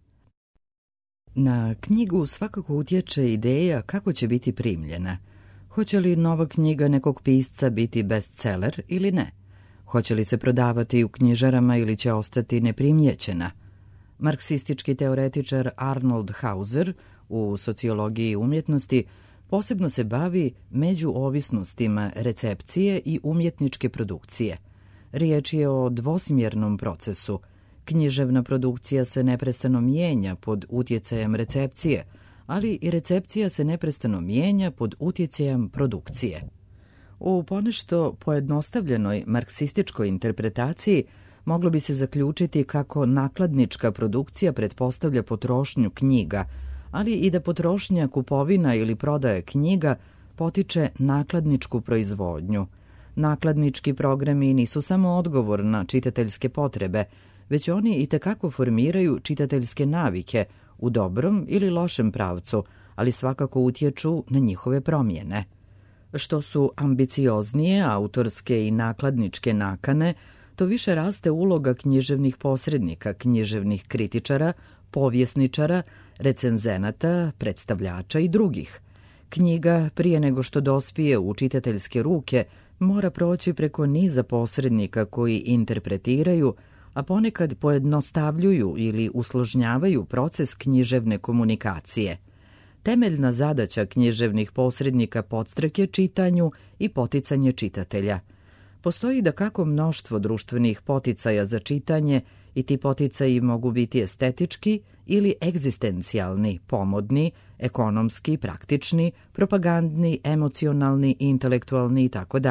Na knjigu svakako utječe ideja kako će biti primljena. Hoće li nova knjiga nekog pisca biti bestseller ili ne? Hoće li se prodavati u knjižarama ili će ostati neprimjećena? Marksistički teoretičar Arnold Hauser u sociologiji umjetnosti posebno se bavi međuovisnostima recepcije i umjetničke produkcije. Riječ je o dvosmjernom procesu. Književna produkcija se neprestano mijenja pod utjecajem recepcije, ali i recepcija se neprestano mijenja pod utjecajem produkcije. U ponešto pojednostavljenoj marksističkoj interpretaciji moglo bi se zaključiti kako nakladnička produkcija pretpostavlja potrošnju knjiga, ali i da potrošnja, kupovina ili prodaja knjiga potiče nakladničku proizvodnju. Nakladnički programi nisu samo odgovor na čitateljske potrebe, već oni itekako formiraju čitateljske navike u dobrom ili lošem pravcu, ali svakako utječu na njihove promjene. Što su ambicioznije autorske i nakladničke nakane, to više raste uloga književnih posrednika, književnih kritičara, povjesničara, recenzenata, predstavljača i drugih. Knjiga, prije nego što dospije u čitateljske ruke, mora proći preko niza posrednika koji interpretiraju, a ponekad pojednostavljuju ili usložnjavaju proces književne komunikacije. Temeljna zadaća književnih posrednika podstrek je čitanju i poticanje čitatelja. Postoji dakako mnoštvo društvenih poticaja za čitanje i ti poticaji mogu biti estetički ili egzistencijalni, pomodni, ekonomski, praktični, propagandni, emocionalni, intelektualni itd.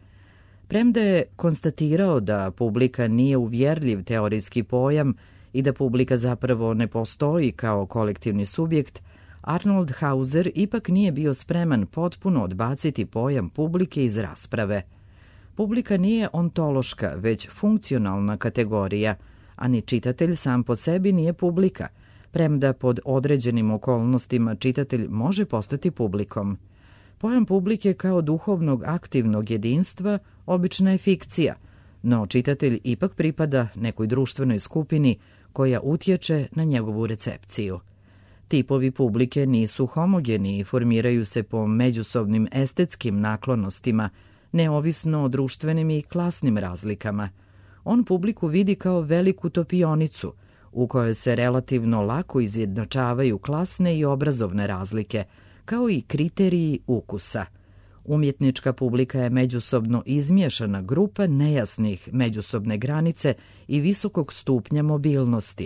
Premda je konstatirao da publika nije uvjerljiv teorijski pojam i da publika zapravo ne postoji kao kolektivni subjekt, Arnold Hauser ipak nije bio spreman potpuno odbaciti pojam publike iz rasprave. Publika nije ontološka, već funkcionalna kategorija, a ni čitatelj sam po sebi nije publika, premda pod određenim okolnostima čitatelj može postati publikom. Pojam publike kao duhovnog aktivnog jedinstva obična je fikcija, no čitatelj ipak pripada nekoj društvenoj skupini koja utječe na njegovu recepciju. Tipovi publike nisu homogeni i formiraju se po međusobnim estetskim naklonostima, neovisno o društvenim i klasnim razlikama. On publiku vidi kao veliku topionicu, u kojoj se relativno lako izjednačavaju klasne i obrazovne razlike, kao i kriteriji ukusa. Umjetnička publika je međusobno izmiješana grupa nejasnih međusobne granice i visokog stupnja mobilnosti.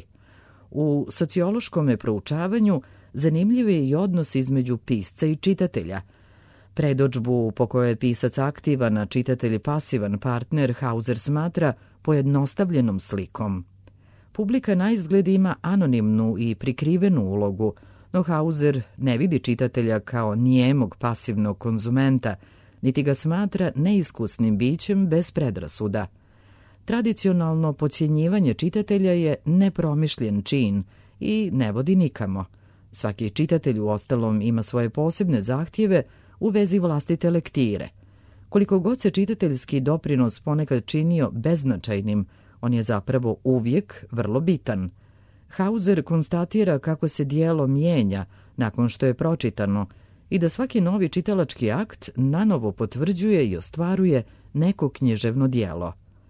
U sociološkom proučavanju zanimljiv je i odnos između pisca i čitatelja. Predodžbu po kojoj je pisac aktivan, a čitatelj pasivan partner Hauser smatra pojednostavljenom slikom. Publika na izgled ima anonimnu i prikrivenu ulogu, no Hauser ne vidi čitatelja kao nijemog pasivnog konzumenta, niti ga smatra neiskusnim bićem bez predrasuda. Tradicionalno podcjenjivanje čitatelja je nepromišljen čin i ne vodi nikamo. Svaki čitatelj uostalom ima svoje posebne zahtjeve u vezi vlastite lektire. Koliko god se čitateljski doprinos ponekad činio beznačajnim, on je zapravo uvijek vrlo bitan. Hauser konstatira kako se dijelo mijenja nakon što je pročitano i da svaki novi čitalački akt nanovo potvrđuje i ostvaruje neko književno dijelo.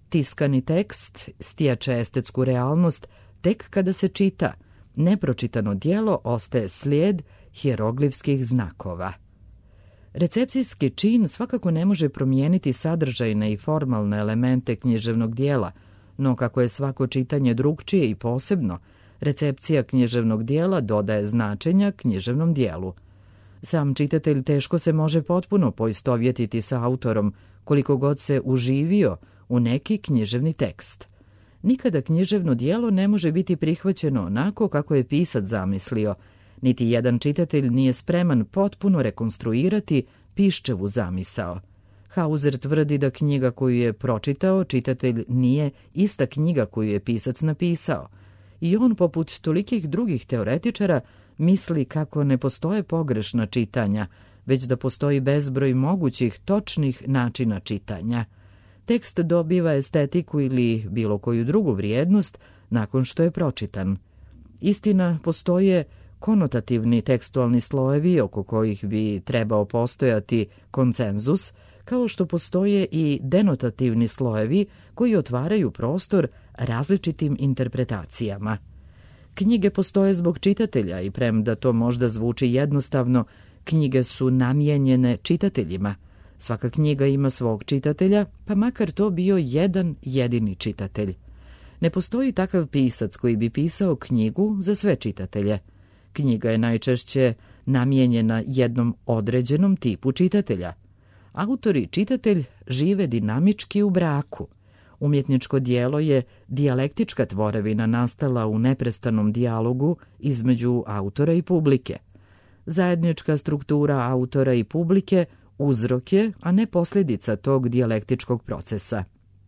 Tiskani tekst stječe estetsku realnost tek kada se čita. Nepročitano djelo ostaje slijed hijeroglifskih znakova. Recepcijski čin svakako ne može promijeniti sadržajne i formalne elemente književnog djela, no kako je svako čitanje drukčije i posebno, recepcija književnog djela dodaje značenja književnom djelu. Sam čitatelj teško se može potpuno poistovjetiti sa autorom, koliko god se uživio u neki književni tekst. Nikada književno djelo ne može biti prihvaćeno onako kako je pisac zamislio, niti jedan čitatelj nije spreman potpuno rekonstruirati piščevu zamisao. Hauser tvrdi da knjiga koju je pročitao čitatelj nije ista knjiga koju je pisac napisao. I on, poput tolikih drugih teoretičara, misli kako ne postoje pogrešna čitanja, već da postoji bezbroj mogućih točnih načina čitanja. Tekst dobiva estetiku ili bilo koju drugu vrijednost nakon što je pročitan. Istina, postoje konotativni tekstualni slojevi oko kojih bi trebao postojati konsenzus, kao što postoje i denotativni slojevi koji otvaraju prostor različitim interpretacijama. Knjige postoje zbog čitatelja i premda to možda zvuči jednostavno, knjige su namijenjene čitateljima. Svaka knjiga ima svog čitatelja, pa makar to bio jedan jedini čitatelj. Ne postoji takav pisac koji bi pisao knjigu za sve čitatelje. Knjiga je najčešće namijenjena jednom određenom tipu čitatelja. Autor i čitatelj žive dinamički u braku. Umjetničko djelo je dijalektička tvorevina nastala u neprestanom dijalogu između autora i publike. Zajednička struktura autora i publike uzrok je, a ne posljedica tog dijalektičkog procesa.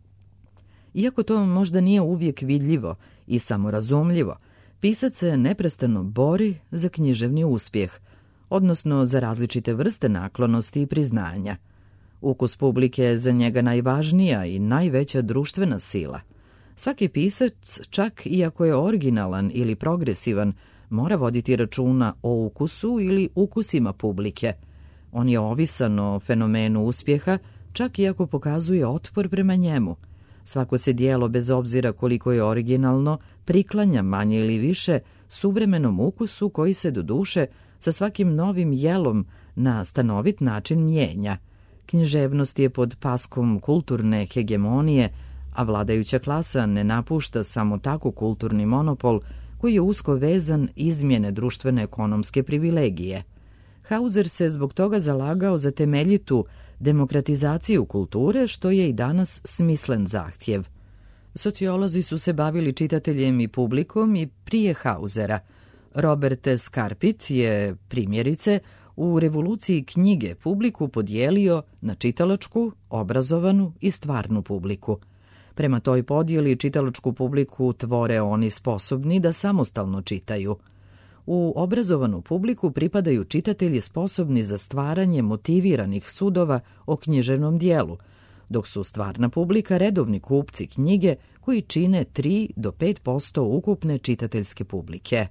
Iako to možda nije uvijek vidljivo i samorazumljivo, pisac se neprestano bori za književni uspjeh, odnosno za različite vrste naklonosti i priznanja. Ukus publike je za njega najvažnija i najveća društvena sila. Svaki pisac, čak i ako je originalan ili progresivan, mora voditi računa o ukusu ili ukusima publike. On je ovisan o fenomenu uspjeha, čak i ako pokazuje otpor prema njemu. Svako se djelo, bez obzira koliko je originalno, priklanja manje ili više suvremenom ukusu koji se doduše sa svakim novim jelom na stanovit način mijenja. Književnost je pod paskom kulturne hegemonije, a vladajuća klasa ne napušta samo tako kulturni monopol koji je usko vezan izmjene društvene ekonomske privilegije. Hauser se zbog toga zalagao za temeljitu demokratizaciju kulture, što je i danas smislen zahtjev. Sociolozi su se bavili čitateljem i publikom i prije Hausera. Robert Scarpit je, primjerice, u revoluciji knjige publiku podijelio na čitalačku, obrazovanu i stvarnu publiku. Prema toj podjeli čitalačku publiku tvore oni sposobni da samostalno čitaju. U obrazovanu publiku pripadaju čitatelji sposobni za stvaranje motiviranih sudova o književnom djelu, dok su stvarna publika redovni kupci knjige koji čine tri do pet posto ukupne čitateljske publike.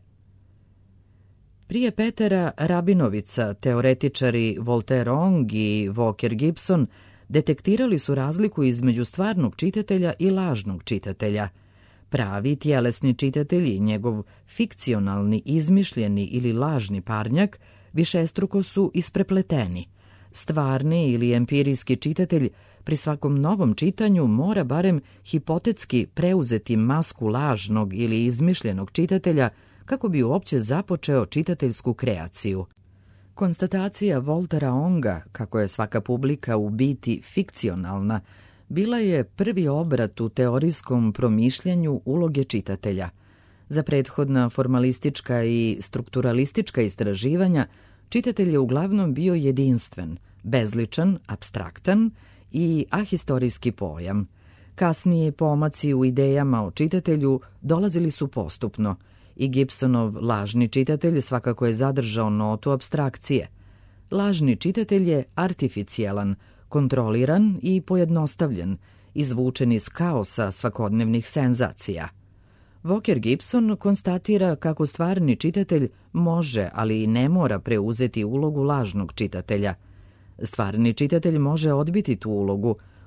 Prije Petera Rabinovica, teoretičari Voltaire-Ong i Walker Gibson detektirali su razliku između stvarnog čitatelja i lažnog čitatelja. Pravi tjelesni čitatelj i njegov fikcionalni, izmišljeni ili lažni parnjak višestruko su isprepleteni. Stvarni ili empirijski čitatelj pri svakom novom čitanju mora barem hipotetski preuzeti masku lažnog ili izmišljenog čitatelja kako bi uopće započeo čitateljsku kreaciju. Konstatacija Voltera Onga, kako je svaka publika u biti fikcionalna, bila je prvi obrat u teorijskom promišljanju uloge čitatelja. Za prethodna formalistička i strukturalistička istraživanja, čitatelj je uglavnom bio jedinstven, bezličan, apstraktan i ahistorijski pojam. Kasnije pomaci u idejama o čitatelju dolazili su postupno i Gibsonov lažni čitatelj svakako je zadržao notu apstrakcije. Lažni čitatelj je artificijalan, kontroliran i pojednostavljen, izvučen iz kaosa svakodnevnih senzacija. Walker Gibson konstatira kako stvarni čitatelj može, ali i ne mora preuzeti ulogu lažnog čitatelja. Stvarni čitatelj može odbiti tu ulogu,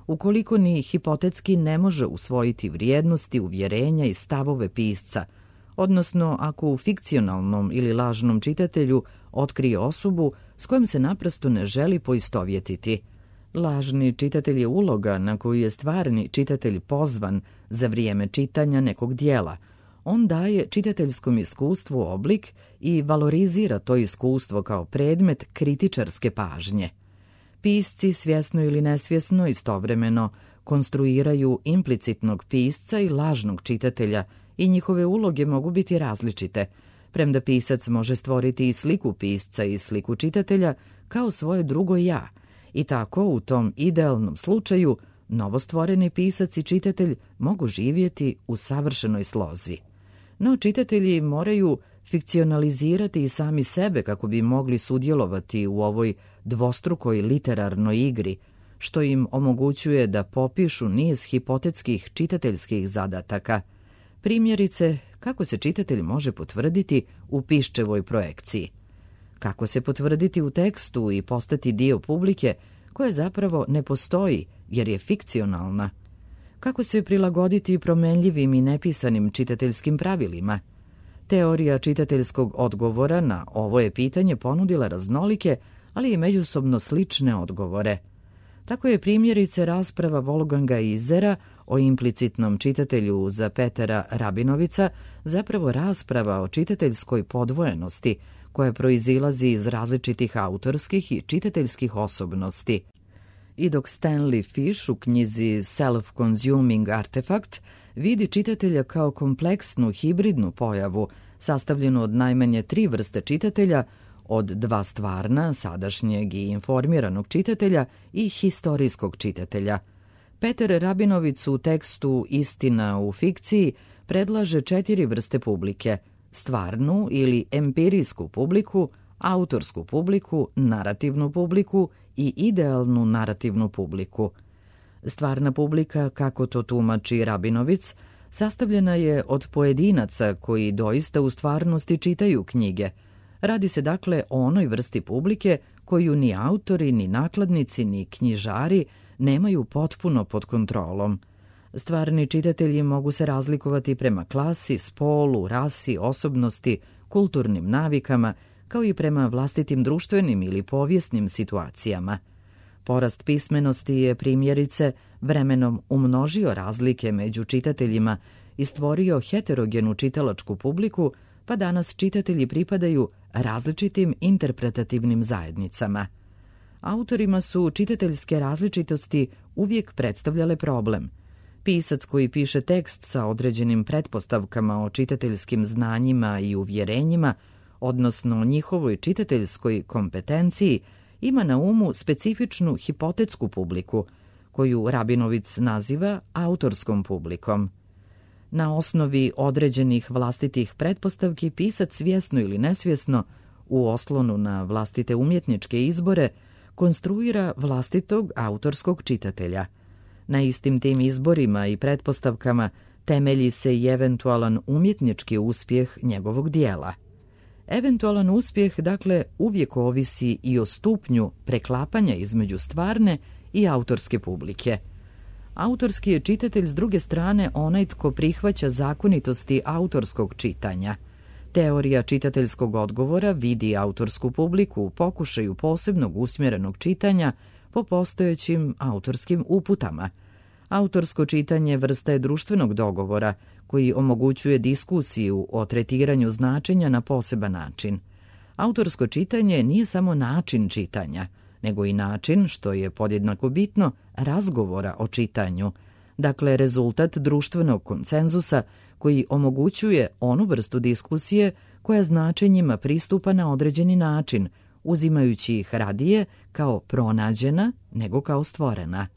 ukoliko ni hipotetski ne može usvojiti vrijednosti, uvjerenja i stavove pisca, odnosno ako u fikcionalnom ili lažnom čitatelju otkrije osobu s kojom se naprosto ne želi poistovjetiti. Lažni čitatelj je uloga na koju je stvarni čitatelj pozvan za vrijeme čitanja nekog dijela. On daje čitateljskom iskustvu oblik i valorizira to iskustvo kao predmet kritičarske pažnje. Pisci svjesno ili nesvjesno istovremeno konstruiraju implicitnog pisca i lažnog čitatelja i njihove uloge mogu biti različite, premda pisac može stvoriti i sliku pisca i sliku čitatelja kao svoje drugo ja, i tako u tom idealnom slučaju novostvoreni pisac i čitatelj mogu živjeti u savršenoj slozi. No čitatelji moraju fikcionalizirati i sami sebe kako bi mogli sudjelovati u ovoj dvostrukoj literarnoj igri, što im omogućuje da popišu niz hipotetskih čitateljskih zadataka. Primjerice, kako se čitatelj može potvrditi u piščevoj projekciji. Kako se potvrditi u tekstu i postati dio publike koja zapravo ne postoji jer je fikcionalna. Kako se prilagoditi promenljivim i nepisanim čitateljskim pravilima. Teorija čitateljskog odgovora na ovo je pitanje ponudila raznolike, ali i međusobno slične odgovore. Tako je primjerice rasprava Wolfganga Isera o implicitnom čitatelju za Petera Rabinovica zapravo rasprava o čitateljskoj podvojenosti koja proizilazi iz različitih autorskih i čitateljskih osobnosti. I dok Stanley Fish u knjizi Self-Consuming Artifact vidi čitatelja kao kompleksnu hibridnu pojavu sastavljenu od najmanje tri vrste čitatelja, od dva stvarna, sadašnjeg i informiranog čitatelja i historijskog čitatelja. Peter Rabinovic u tekstu Istina u fikciji predlaže četiri vrste publike: stvarnu ili empirijsku publiku, autorsku publiku, narativnu publiku i idealnu narativnu publiku. Stvarna publika, kako to tumači Rabinovic, sastavljena je od pojedinaca koji doista u stvarnosti čitaju knjige. Radi se dakle o onoj vrsti publike koju ni autori, ni nakladnici, ni knjižari nemaju potpuno pod kontrolom. Stvarni čitatelji mogu se razlikovati prema klasi, spolu, rasi, osobnosti, kulturnim navikama, kao i prema vlastitim društvenim ili povijesnim situacijama. Porast pismenosti je primjerice vremenom umnožio razlike među čitateljima i stvorio heterogenu čitalačku publiku, pa danas čitatelji pripadaju različitim interpretativnim zajednicama. Autorima su čitateljske različitosti uvijek predstavljale problem. Pisac koji piše tekst sa određenim pretpostavkama o čitateljskim znanjima i uvjerenjima, odnosno njihovoj čitateljskoj kompetenciji, ima na umu specifičnu hipotetsku publiku, koju Rabinovic naziva autorskom publikom. Na osnovi određenih vlastitih pretpostavki pisac svjesno ili nesvjesno, u oslonu na vlastite umjetničke izbore, konstruira vlastitog autorskog čitatelja. Na istim tim izborima i pretpostavkama temelji se i eventualan umjetnički uspjeh njegovog dijela. Eventualan uspjeh, dakle, uvijek ovisi i o stupnju preklapanja između stvarne i autorske publike. Autorski je čitatelj s druge strane onaj tko prihvaća zakonitosti autorskog čitanja. Teorija čitateljskog odgovora vidi autorsku publiku u pokušaju posebnog usmjerenog čitanja po postojećim autorskim uputama. Autorsko čitanje vrsta je društvenog dogovora koji omogućuje diskusiju o tretiranju značenja na poseban način. Autorsko čitanje nije samo način čitanja, nego i način, što je podjednako bitno, razgovora o čitanju, dakle rezultat društvenog konsenzusa koji omogućuje onu vrstu diskusije koja značenjima pristupa na određeni način, uzimajući ih radije kao pronađena nego kao stvorena.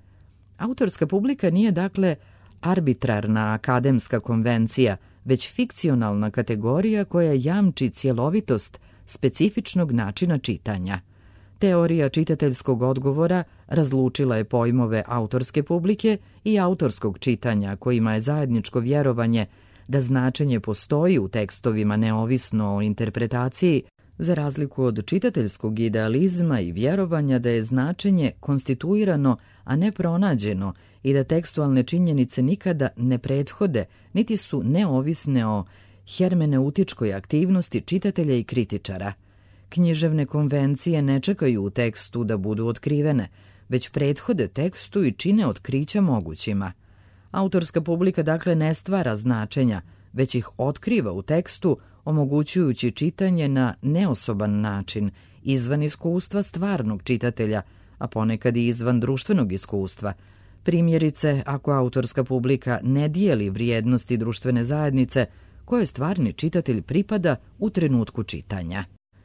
Autorska publika nije dakle arbitrarna akademska konvencija, već fikcionalna kategorija koja jamči cjelovitost specifičnog načina čitanja. Teorija čitateljskog odgovora razlučila je pojmove autorske publike i autorskog čitanja, kojima je zajedničko vjerovanje da značenje postoji u tekstovima neovisno o interpretaciji, Za razliku od čitateljskog idealizma i vjerovanja da je značenje konstituirano, a ne pronađeno i da tekstualne činjenice nikada ne prethode, niti su neovisne o hermeneutičkoj aktivnosti čitatelja i kritičara. Književne konvencije ne čekaju u tekstu da budu otkrivene, već prethode tekstu i čine otkrića mogućima. Autorska publika dakle ne stvara značenja, već ih otkriva u tekstu, omogućujući čitanje na neosoban način, izvan iskustva stvarnog čitatelja, a ponekad i izvan društvenog iskustva. Primjerice, ako autorska publika ne dijeli vrijednosti društvene zajednice koje stvarni čitatelj pripada u trenutku čitanja.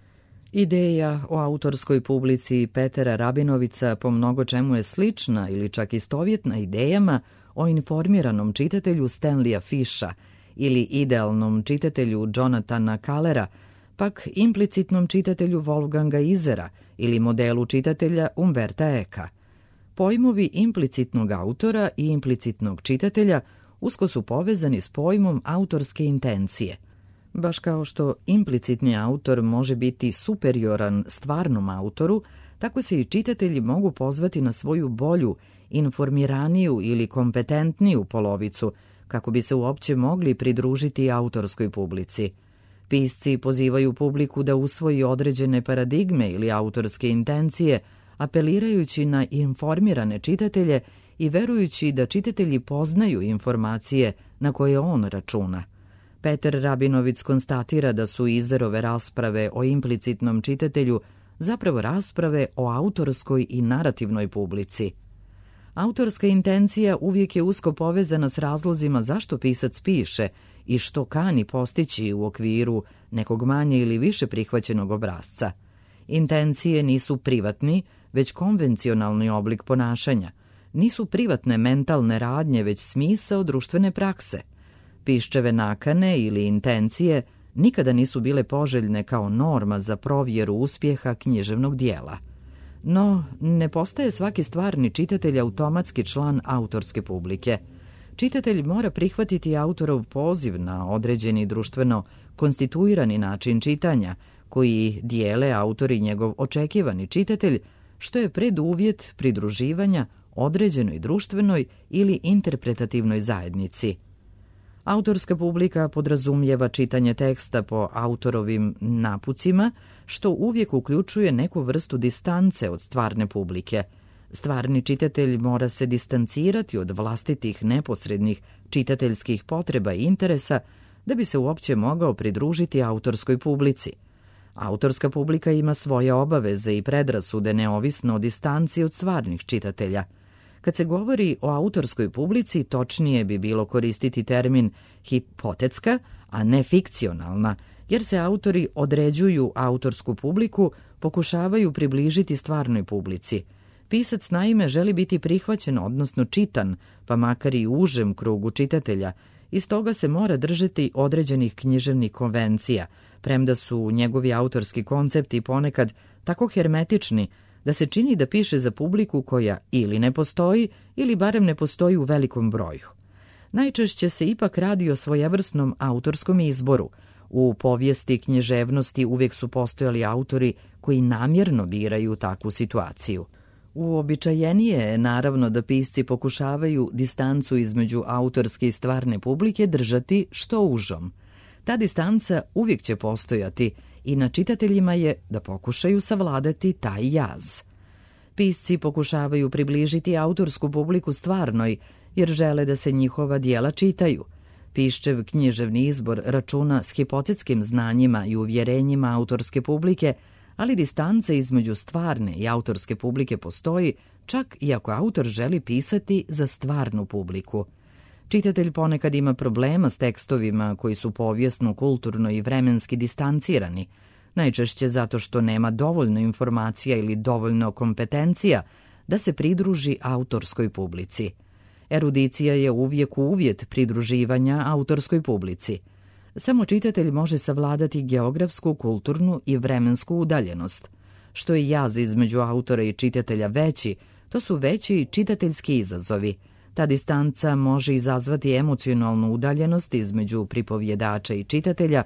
Ideja o autorskoj publici Petera Rabinovica po mnogo čemu je slična ili čak istovjetna idejama o informiranom čitatelju Stanleya Fisha ili idealnom čitatelju Jonathana Kallera, pak implicitnom čitatelju Wolfganga Isera ili modelu čitatelja Umberta Eka. Pojmovi implicitnog autora i implicitnog čitatelja usko su povezani s pojmom autorske intencije. Baš kao što implicitni autor može biti superioran stvarnom autoru, tako se i čitatelji mogu pozvati na svoju bolju, informiraniju ili kompetentniju polovicu, kako bi se uopće mogli pridružiti autorskoj publici. Pisci pozivaju publiku da usvoji određene paradigme ili autorske intencije, apelirajući na informirane čitatelje i verujući da čitatelji poznaju informacije na koje on računa. Peter Rabinovic konstatira da su Iserove rasprave o implicitnom čitatelju zapravo rasprave o autorskoj i narativnoj publici. Autorska intencija uvijek je usko povezana s razlozima zašto pisac piše i što kani postići u okviru nekog manje ili više prihvaćenog obrasca. Intencije nisu privatni, već konvencionalni oblik ponašanja. Nisu privatne mentalne radnje, već smisao društvene prakse. Piščeve nakane ili intencije nikada nisu bile poželjne kao norma za provjeru uspjeha književnog dijela. No, ne postaje svaki stvarni čitatelj automatski član autorske publike. Čitatelj mora prihvatiti autorov poziv na određeni društveno konstituirani način čitanja, koji dijele autor i njegov očekivani čitatelj, što je preduvjet pridruživanja određenoj društvenoj ili interpretativnoj zajednici. Autorska publika podrazumijeva čitanje teksta po autorovim napucima, što uvijek uključuje neku vrstu distance od stvarne publike. Stvarni čitatelj mora se distancirati od vlastitih neposrednih čitateljskih potreba i interesa da bi se uopće mogao pridružiti autorskoj publici. Autorska publika ima svoje obaveze i predrasude neovisno o distanci od stvarnih čitatelja. Kad se govori o autorskoj publici, točnije bi bilo koristiti termin hipotetska, a ne fikcionalna, jer se autori određuju autorsku publiku, pokušavaju približiti stvarnoj publici. Pisac naime želi biti prihvaćen, odnosno čitan, pa makar i u užem krugu čitatelja, i stoga se mora držati određenih književnih konvencija, premda su njegovi autorski koncepti ponekad tako hermetični da se čini da piše za publiku koja ili ne postoji, ili barem ne postoji u velikom broju. Najčešće se ipak radi o svojevrsnom autorskom izboru. U povijesti književnosti uvijek su postojali autori koji namjerno biraju takvu situaciju. Uobičajenije je naravno da pisci pokušavaju distancu između autorske i stvarne publike držati što užom. Ta distanca uvijek će postojati i na čitateljima je da pokušaju savladati taj jaz. Pisci pokušavaju približiti autorsku publiku stvarnoj, jer žele da se njihova dijela čitaju. Piščev književni izbor računa s hipotetskim znanjima i uvjerenjima autorske publike, ali distanca između stvarne i autorske publike postoji, čak i ako autor želi pisati za stvarnu publiku. Čitatelj ponekad ima problema s tekstovima koji su povijesno, kulturno i vremenski distancirani, najčešće zato što nema dovoljno informacija ili dovoljno kompetencija da se pridruži autorskoj publici. Erudicija je uvijek uvjet pridruživanja autorskoj publici. Samo čitatelj može savladati geografsku, kulturnu i vremensku udaljenost. Što je jaz između autora i čitatelja veći, to su veći i čitateljski izazovi. Ta distanca može izazvati emocionalnu udaljenost između pripovjedača i čitatelja,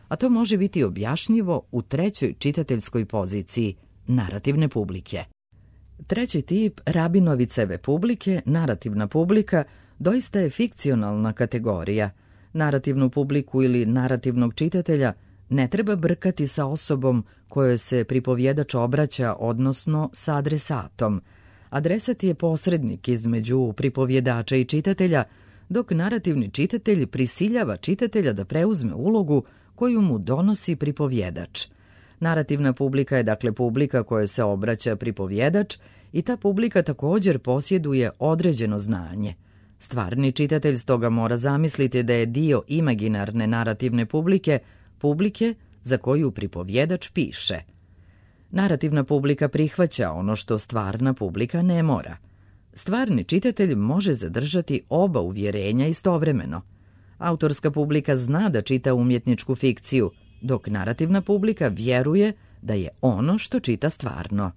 a to može biti objašnjivo u trećoj čitateljskoj poziciji, narativne publike. Treći tip Rabinoviceve publike, narativna publika, doista je fikcionalna kategorija. Narativnu publiku ili narativnog čitatelja ne treba brkati sa osobom kojoj se pripovjedač obraća, odnosno sa adresatom. Adresat je posrednik između pripovjedača i čitatelja, dok narativni čitatelj prisiljava čitatelja da preuzme ulogu koju mu donosi pripovjedač. Narativna publika je dakle publika kojoj se obraća pripovjedač i ta publika također posjeduje određeno znanje. Stvarni čitatelj stoga mora zamisliti da je dio imaginarne narativne publike, publike za koju pripovjedač piše. Narativna publika prihvaća ono što stvarna publika ne mora. Stvarni čitatelj može zadržati oba uvjerenja istovremeno. Autorska publika zna da čita umjetničku fikciju, dok narativna publika vjeruje da je ono što čita stvarno.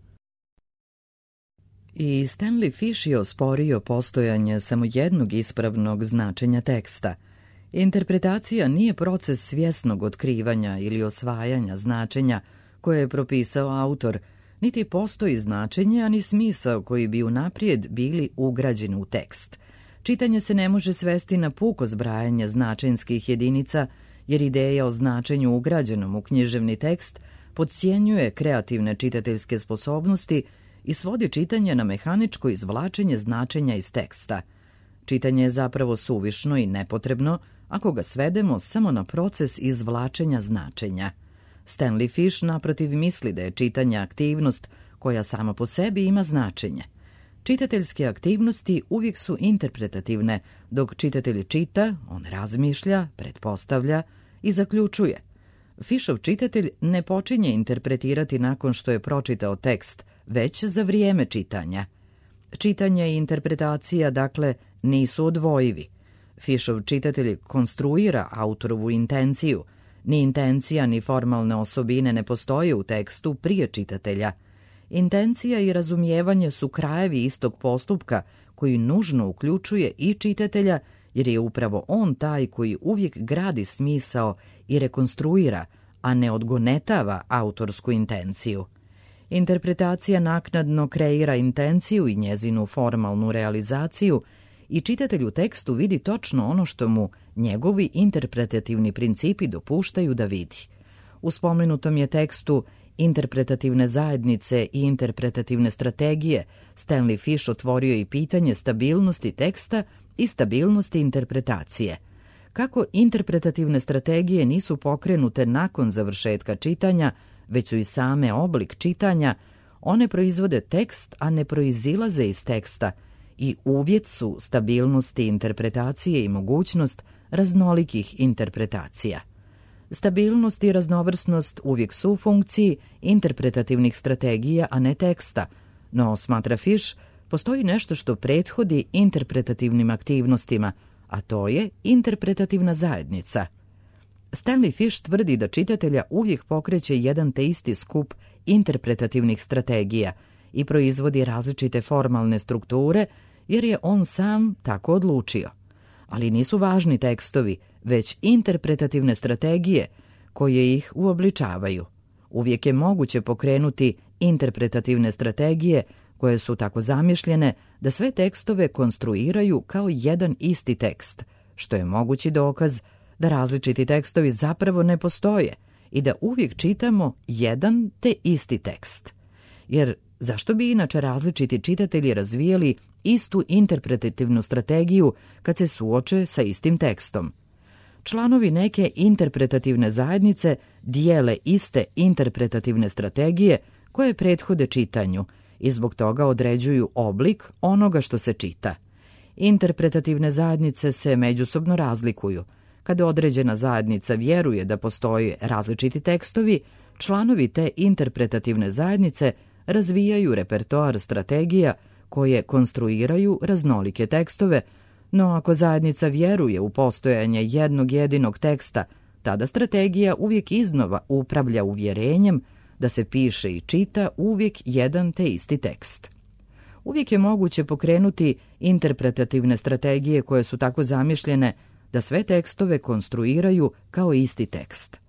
I Stanley Fish je osporio postojanje samo jednog ispravnog značenja teksta. Interpretacija nije proces svjesnog otkrivanja ili osvajanja značenja koje je propisao autor, niti postoji značenje, ani smisao koji bi unaprijed bili ugrađeni u tekst. Čitanje se ne može svesti na puko zbrajanje značenjskih jedinica, jer ideja o značenju ugrađenom u književni tekst podcjenjuje kreativne čitateljske sposobnosti i svodi čitanje na mehaničko izvlačenje značenja iz teksta. Čitanje je zapravo suvišno i nepotrebno ako ga svedemo samo na proces izvlačenja značenja. Stanley Fish naprotiv misli da je čitanje aktivnost koja sama po sebi ima značenje. Čitateljske aktivnosti uvijek su interpretativne, dok čitatelj čita, on razmišlja, pretpostavlja i zaključuje. Fishov čitatelj ne počinje interpretirati nakon što je pročitao tekst, već za vrijeme čitanja. Čitanje i interpretacija, dakle, nisu odvojivi. Fishov čitatelj konstruira autorovu intenciju. Ni intencija ni formalne osobine ne postoje u tekstu prije čitatelja. Intencija i razumijevanje su krajevi istog postupka koji nužno uključuje i čitatelja, jer je upravo on taj koji uvijek gradi smisao i rekonstruira, a ne odgonetava autorsku intenciju. Interpretacija naknadno kreira intenciju i njezinu formalnu realizaciju i čitatelj u tekstu vidi točno ono što mu njegovi interpretativni principi dopuštaju da vidi. U spomenutom je tekstu Interpretativne zajednice i interpretativne strategije Stanley Fish otvorio i pitanje stabilnosti teksta i stabilnosti interpretacije. Kako interpretativne strategije nisu pokrenute nakon završetka čitanja, već su i same oblik čitanja, one proizvode tekst, a ne proizilaze iz teksta i uvjet su stabilnosti interpretacije i mogućnost raznolikih interpretacija. Stabilnost i raznovrsnost uvijek su u funkciji interpretativnih strategija, a ne teksta, no, smatra Fish, postoji nešto što prethodi interpretativnim aktivnostima, a to je interpretativna zajednica. Stanley Fish tvrdi da čitatelja uvijek pokreće jedan te isti skup interpretativnih strategija i proizvodi različite formalne strukture, jer je on sam tako odlučio. Ali nisu važni tekstovi, već interpretativne strategije koje ih uobličavaju. Uvijek je moguće pokrenuti interpretativne strategije koje su tako zamišljene da sve tekstove konstruiraju kao jedan isti tekst, što je mogući dokaz da različiti tekstovi zapravo ne postoje i da uvijek čitamo jedan te isti tekst. Jer zašto bi inače različiti čitatelji razvijali istu interpretativnu strategiju kad se suoče sa istim tekstom? Članovi neke interpretativne zajednice dijele iste interpretativne strategije koje prethode čitanju i zbog toga određuju oblik onoga što se čita. Interpretativne zajednice se međusobno razlikuju. Kada određena zajednica vjeruje da postoje različiti tekstovi, članovi te interpretativne zajednice razvijaju repertoar strategija koje konstruiraju raznolike tekstove, no ako zajednica vjeruje u postojanje jednog jedinog teksta, tada strategija uvijek iznova upravlja uvjerenjem da se piše i čita uvijek jedan te isti tekst. Uvijek je moguće pokrenuti interpretativne strategije koje su tako zamišljene da sve tekstove konstruiraju kao isti tekst.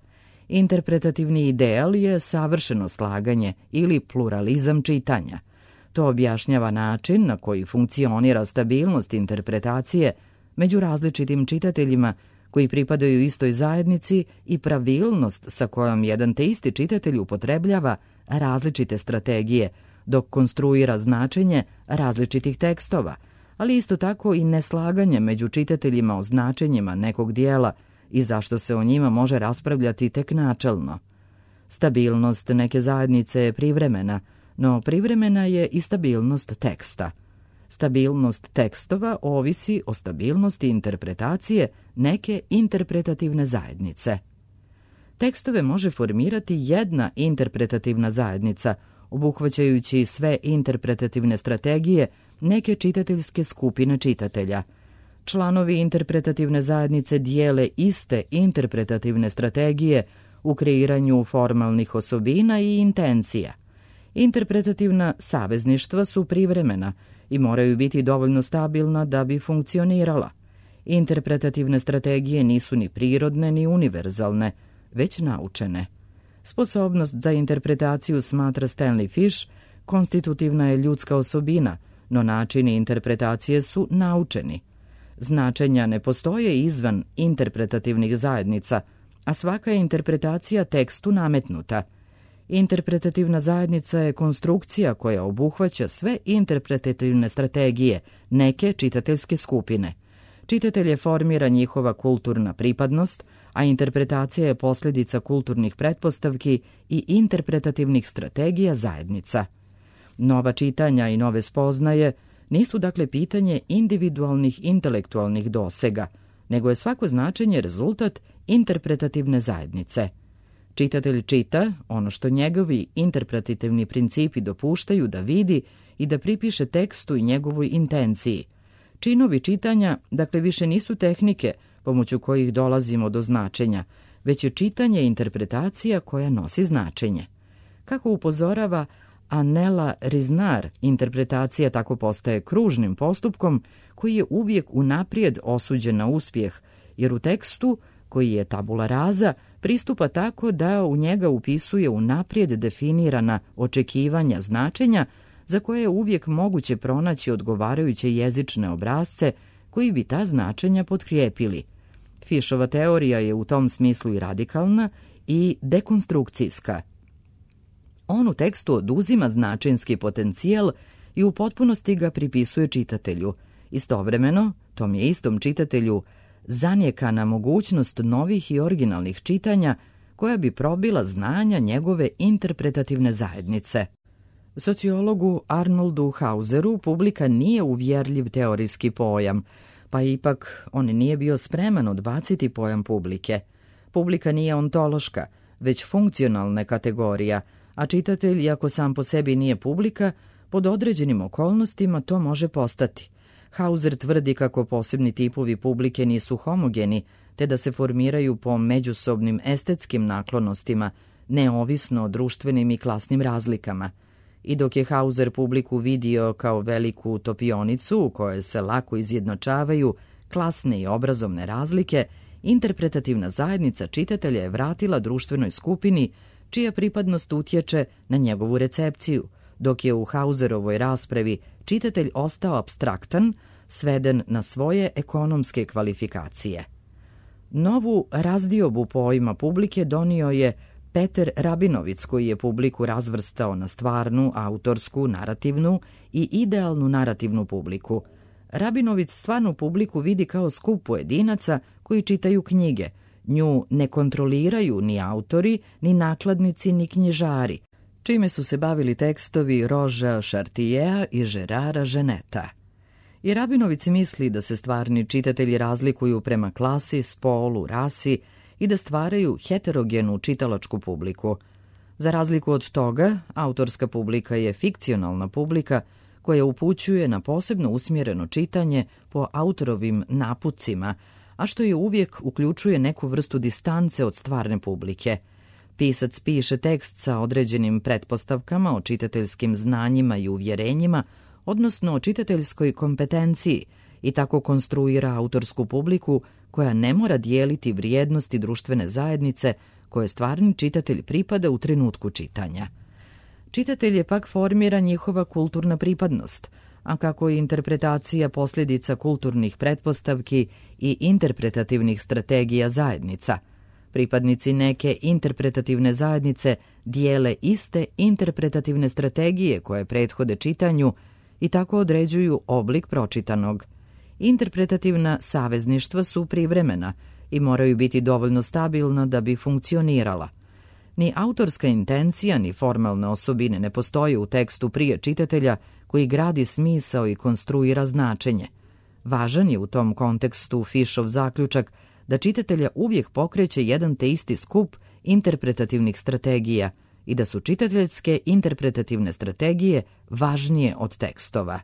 Interpretativni ideal je savršeno slaganje ili pluralizam čitanja. To objašnjava način na koji funkcionira stabilnost interpretacije među različitim čitateljima koji pripadaju istoj zajednici i pravilnost sa kojom jedan te isti čitatelj upotrebljava različite strategije dok konstruira značenje različitih tekstova, ali isto tako i neslaganje među čitateljima o značenjima nekog dijela i zašto se o njima može raspravljati tek načelno. Stabilnost neke zajednice je privremena, no privremena je i stabilnost teksta. Stabilnost tekstova ovisi o stabilnosti interpretacije neke interpretativne zajednice. Tekstove može formirati jedna interpretativna zajednica, obuhvaćajući sve interpretativne strategije neke čitateljske skupine čitatelja. Članovi interpretativne zajednice dijele iste interpretativne strategije u kreiranju formalnih osobina i intencija. Interpretativna savezništva su privremena i moraju biti dovoljno stabilna da bi funkcionirala. Interpretativne strategije nisu ni prirodne ni univerzalne, već naučene. Sposobnost za interpretaciju, smatra Stanley Fish, konstitutivna je ljudska osobina, no načini interpretacije su naučeni. Značenja ne postoje izvan interpretativnih zajednica, a svaka je interpretacija tekstu nametnuta. Interpretativna zajednica je konstrukcija koja obuhvaća sve interpretativne strategije neke čitateljske skupine. Čitatelje formira njihova kulturna pripadnost, a interpretacija je posljedica kulturnih pretpostavki i interpretativnih strategija zajednica. Nova čitanja i nove spoznaje nisu dakle pitanje individualnih intelektualnih dosega, nego je svako značenje rezultat interpretativne zajednice. Čitatelj čita ono što njegovi interpretativni principi dopuštaju da vidi i da pripiše tekstu i njegovoj intenciji. Činovi čitanja, dakle, više nisu tehnike pomoću kojih dolazimo do značenja, već je čitanje i interpretacija koja nosi značenje. Kako upozorava Anela Riznar, interpretacija tako postaje kružnim postupkom koji je uvijek unaprijed osuđen na uspjeh, jer u tekstu, koji je tabula rasa, pristupa tako da u njega upisuje unaprijed definirana očekivanja značenja za koje je uvijek moguće pronaći odgovarajuće jezične obrasce koji bi ta značenja potkrijepili. Fishova teorija je u tom smislu i radikalna i dekonstrukcijska. On u tekstu oduzima značenski potencijal i u potpunosti ga pripisuje čitatelju. Istovremeno, tom je istom čitatelju zanijekana mogućnost novih i originalnih čitanja koja bi probila znanja njegove interpretativne zajednice. Sociologu Arnoldu Hauseru publika nije uvjerljiv teorijski pojam, pa ipak on nije bio spreman odbaciti pojam publike. Publika nije ontološka, već funkcionalna kategorija, a čitatelj, iako sam po sebi nije publika, pod određenim okolnostima to može postati. Hauser tvrdi kako posebni tipovi publike nisu homogeni, te da se formiraju po međusobnim estetskim naklonostima, neovisno o društvenim i klasnim razlikama. I dok je Hauser publiku vidio kao veliku topionicu u kojoj se lako izjednačavaju klasne i obrazovne razlike, interpretativna zajednica čitatelja je vratila društvenoj skupini čija pripadnost utječe na njegovu recepciju, dok je u Hauserovoj raspravi čitatelj ostao apstraktan, sveden na svoje ekonomske kvalifikacije. Novu razdiobu pojma publike donio je Peter Rabinovic, koji je publiku razvrstao na stvarnu, autorsku, narativnu i idealnu narativnu publiku. Rabinovic stvarnu publiku vidi kao skup pojedinaca koji čitaju knjige. Nju ne kontroliraju ni autori, ni nakladnici, ni knjižari, čime su se bavili tekstovi Roža Chartier'a i Gerara Geneta. I Rabinovic misli da se stvarni čitatelji razlikuju prema klasi, spolu, rasi i da stvaraju heterogenu čitalačku publiku. Za razliku od toga, autorska publika je fikcionalna publika koja upućuje na posebno usmjereno čitanje po autorovim napucima, a što je uvijek uključuje neku vrstu distance od stvarne publike. Pisac piše tekst sa određenim pretpostavkama o čitateljskim znanjima i uvjerenjima, odnosno o čitateljskoj kompetenciji, i tako konstruira autorsku publiku koja ne mora dijeliti vrijednosti društvene zajednice koje stvarni čitatelj pripada u trenutku čitanja. Čitatelje pak formira njihova kulturna pripadnost, a kako je interpretacija posljedica kulturnih pretpostavki i interpretativnih strategija zajednica. Pripadnici neke interpretativne zajednice dijele iste interpretativne strategije koje prethode čitanju i tako određuju oblik pročitanog. Interpretativna savezništva su privremena i moraju biti dovoljno stabilna da bi funkcionirala. Ni autorska intencija, ni formalne osobine ne postoje u tekstu prije čitatelja koji gradi smisao i konstruira značenje. Važan je u tom kontekstu Fischov zaključak da čitatelja uvijek pokreće jedan te isti skup interpretativnih strategija i da su čitateljske interpretativne strategije važnije od tekstova.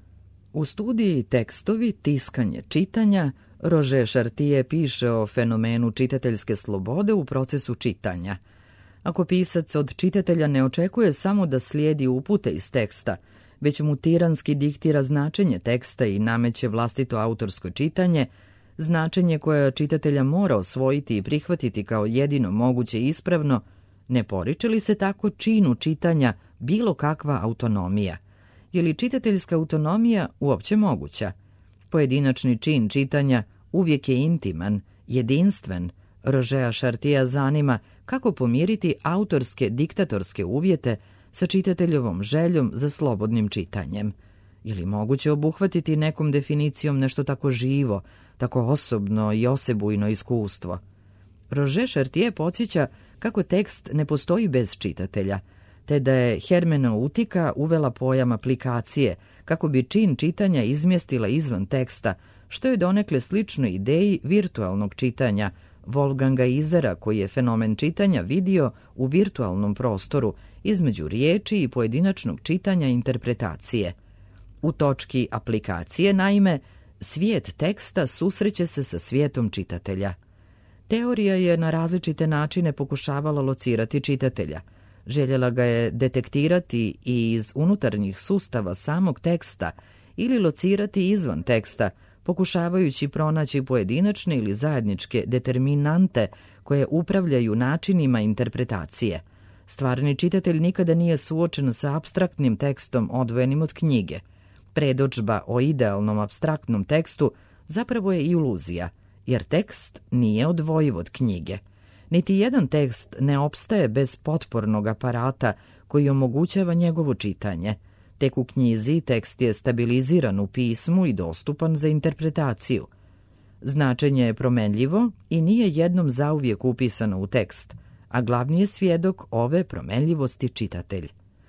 U studiji Tekstovi, tiskanje čitanja, Roger Chartier piše o fenomenu čitateljske slobode u procesu čitanja. Ako pisac od čitatelja ne očekuje samo da slijedi upute iz teksta, već mu tiranski diktira značenje teksta i nameće vlastito autorsko čitanje, značenje koje čitatelja mora osvojiti i prihvatiti kao jedino moguće ispravno, ne poriče li se tako činu čitanja bilo kakva autonomija? Je li čitateljska autonomija uopće moguća? Pojedinačni čin čitanja uvijek je intiman, jedinstven. Rogera Chartiera zanima kako pomiriti autorske diktatorske uvjete sa čitateljovom željom za slobodnim čitanjem. Je li moguće obuhvatiti nekom definicijom nešto tako živo, tako osobno i osebujno iskustvo? Roger Chartier podsjeća kako tekst ne postoji bez čitatelja, te da je hermeneutika uvela pojam aplikacije kako bi čin čitanja izmjestila izvan teksta, što je donekle slično ideji virtualnog čitanja Wolfganga Isera, koji je fenomen čitanja vidio u virtualnom prostoru između riječi i pojedinačnog čitanja interpretacije. U točki aplikacije, naime, svijet teksta susreće se sa svijetom čitatelja. Teorija je na različite načine pokušavala locirati čitatelja. Željela ga je detektirati i iz unutarnjih sustava samog teksta ili locirati izvan teksta, pokušavajući pronaći pojedinačne ili zajedničke determinante koje upravljaju načinima interpretacije. Stvarni čitatelj nikada nije suočen sa apstraktnim tekstom odvojenim od knjige. Predodžba o idealnom apstraktnom tekstu zapravo je iluzija, jer tekst nije odvojiv od knjige. Niti jedan tekst ne opstaje bez potpornog aparata koji omogućava njegovo čitanje. Tek u knjizi tekst je stabiliziran u pismu i dostupan za interpretaciju. Značenje je promenljivo i nije jednom zauvijek upisano u tekst, a glavni je svjedok ove promenljivosti čitatelj.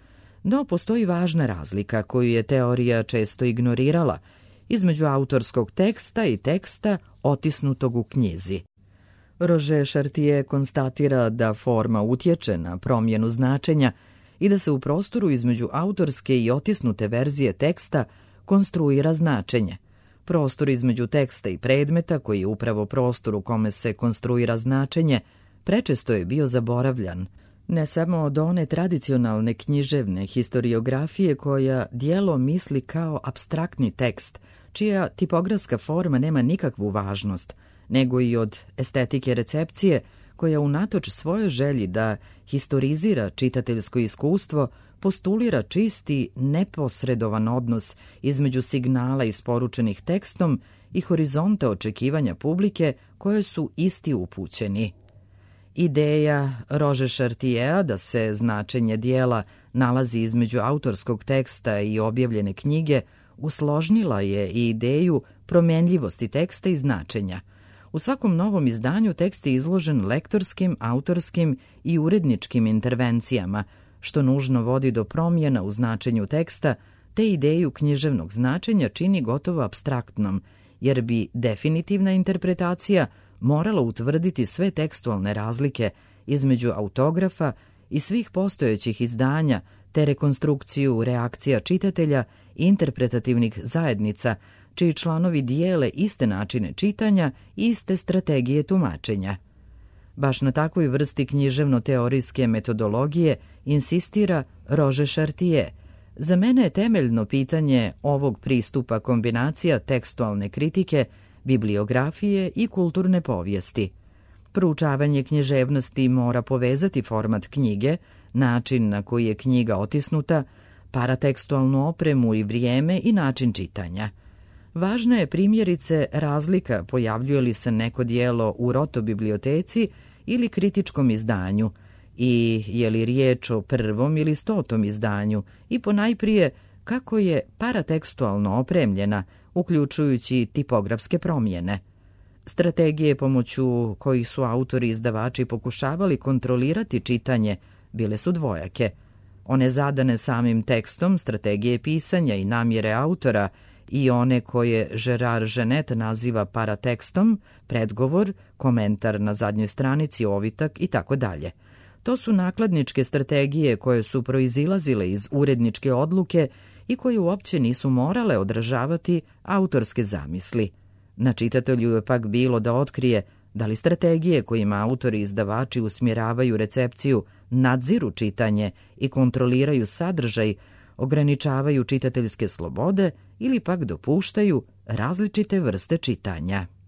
No, postoji važna razlika koju je teorija često ignorirala između autorskog teksta i teksta otisnutog u knjizi. Roger Chartier konstatira da forma utječe na promjenu značenja i da se u prostoru između autorske i otisnute verzije teksta konstruira značenje. Prostor između teksta i predmeta, koji je upravo prostor u kome se konstruira značenje, prečesto je bio zaboravljan, ne samo od one tradicionalne književne historiografije koja djelo misli kao apstraktni tekst, čija tipografska forma nema nikakvu važnost, nego i od estetike recepcije koja unatoč svojoj želji da historizira čitateljsko iskustvo postulira čisti, neposredovan odnos između signala isporučenih tekstom i horizonta očekivanja publike koje su isti upućeni. Ideja Roger Chartiera da se značenje dijela nalazi između autorskog teksta i objavljene knjige usložnila je i ideju promjenljivosti teksta i značenja. U svakom novom izdanju tekst je izložen lektorskim, autorskim i uredničkim intervencijama, što nužno vodi do promjena u značenju teksta, te ideju književnog značenja čini gotovo apstraktnom, jer bi definitivna interpretacija morala utvrditi sve tekstualne razlike između autografa i svih postojećih izdanja, te rekonstrukciju reakcija čitatelja i interpretativnih zajednica, čiji članovi dijele iste načine čitanja i iste strategije tumačenja. Baš na takvoj vrsti književno-teorijske metodologije insistira Roger Chartier. Za mene je temeljno pitanje ovog pristupa kombinacija tekstualne kritike, bibliografije i kulturne povijesti. Proučavanje književnosti mora povezati format knjige, način na koji je knjiga otisnuta, paratekstualnu opremu i vrijeme i način čitanja. Važna je primjerice razlika pojavljuje li se neko dijelo u rotobiblioteci ili kritičkom izdanju i je li riječ o prvom ili stotom izdanju i ponajprije kako je paratekstualno opremljena, uključujući tipografske promjene. Strategije pomoću kojih su autori i izdavači pokušavali kontrolirati čitanje bile su dvojake. One zadane samim tekstom, strategije pisanja i namjere autora i one koje Gerard Genet naziva paratekstom, predgovor, komentar na zadnjoj stranici, ovitak i tako dalje. To su nakladničke strategije koje su proizilazile iz uredničke odluke i koje uopće nisu morale odražavati autorske zamisli. Na čitatelju je pak bilo da otkrije da li strategije kojima autori i izdavači usmjeravaju recepciju nadziru čitanje i kontroliraju sadržaj, ograničavaju čitateljske slobode ili pak dopuštaju različite vrste čitanja.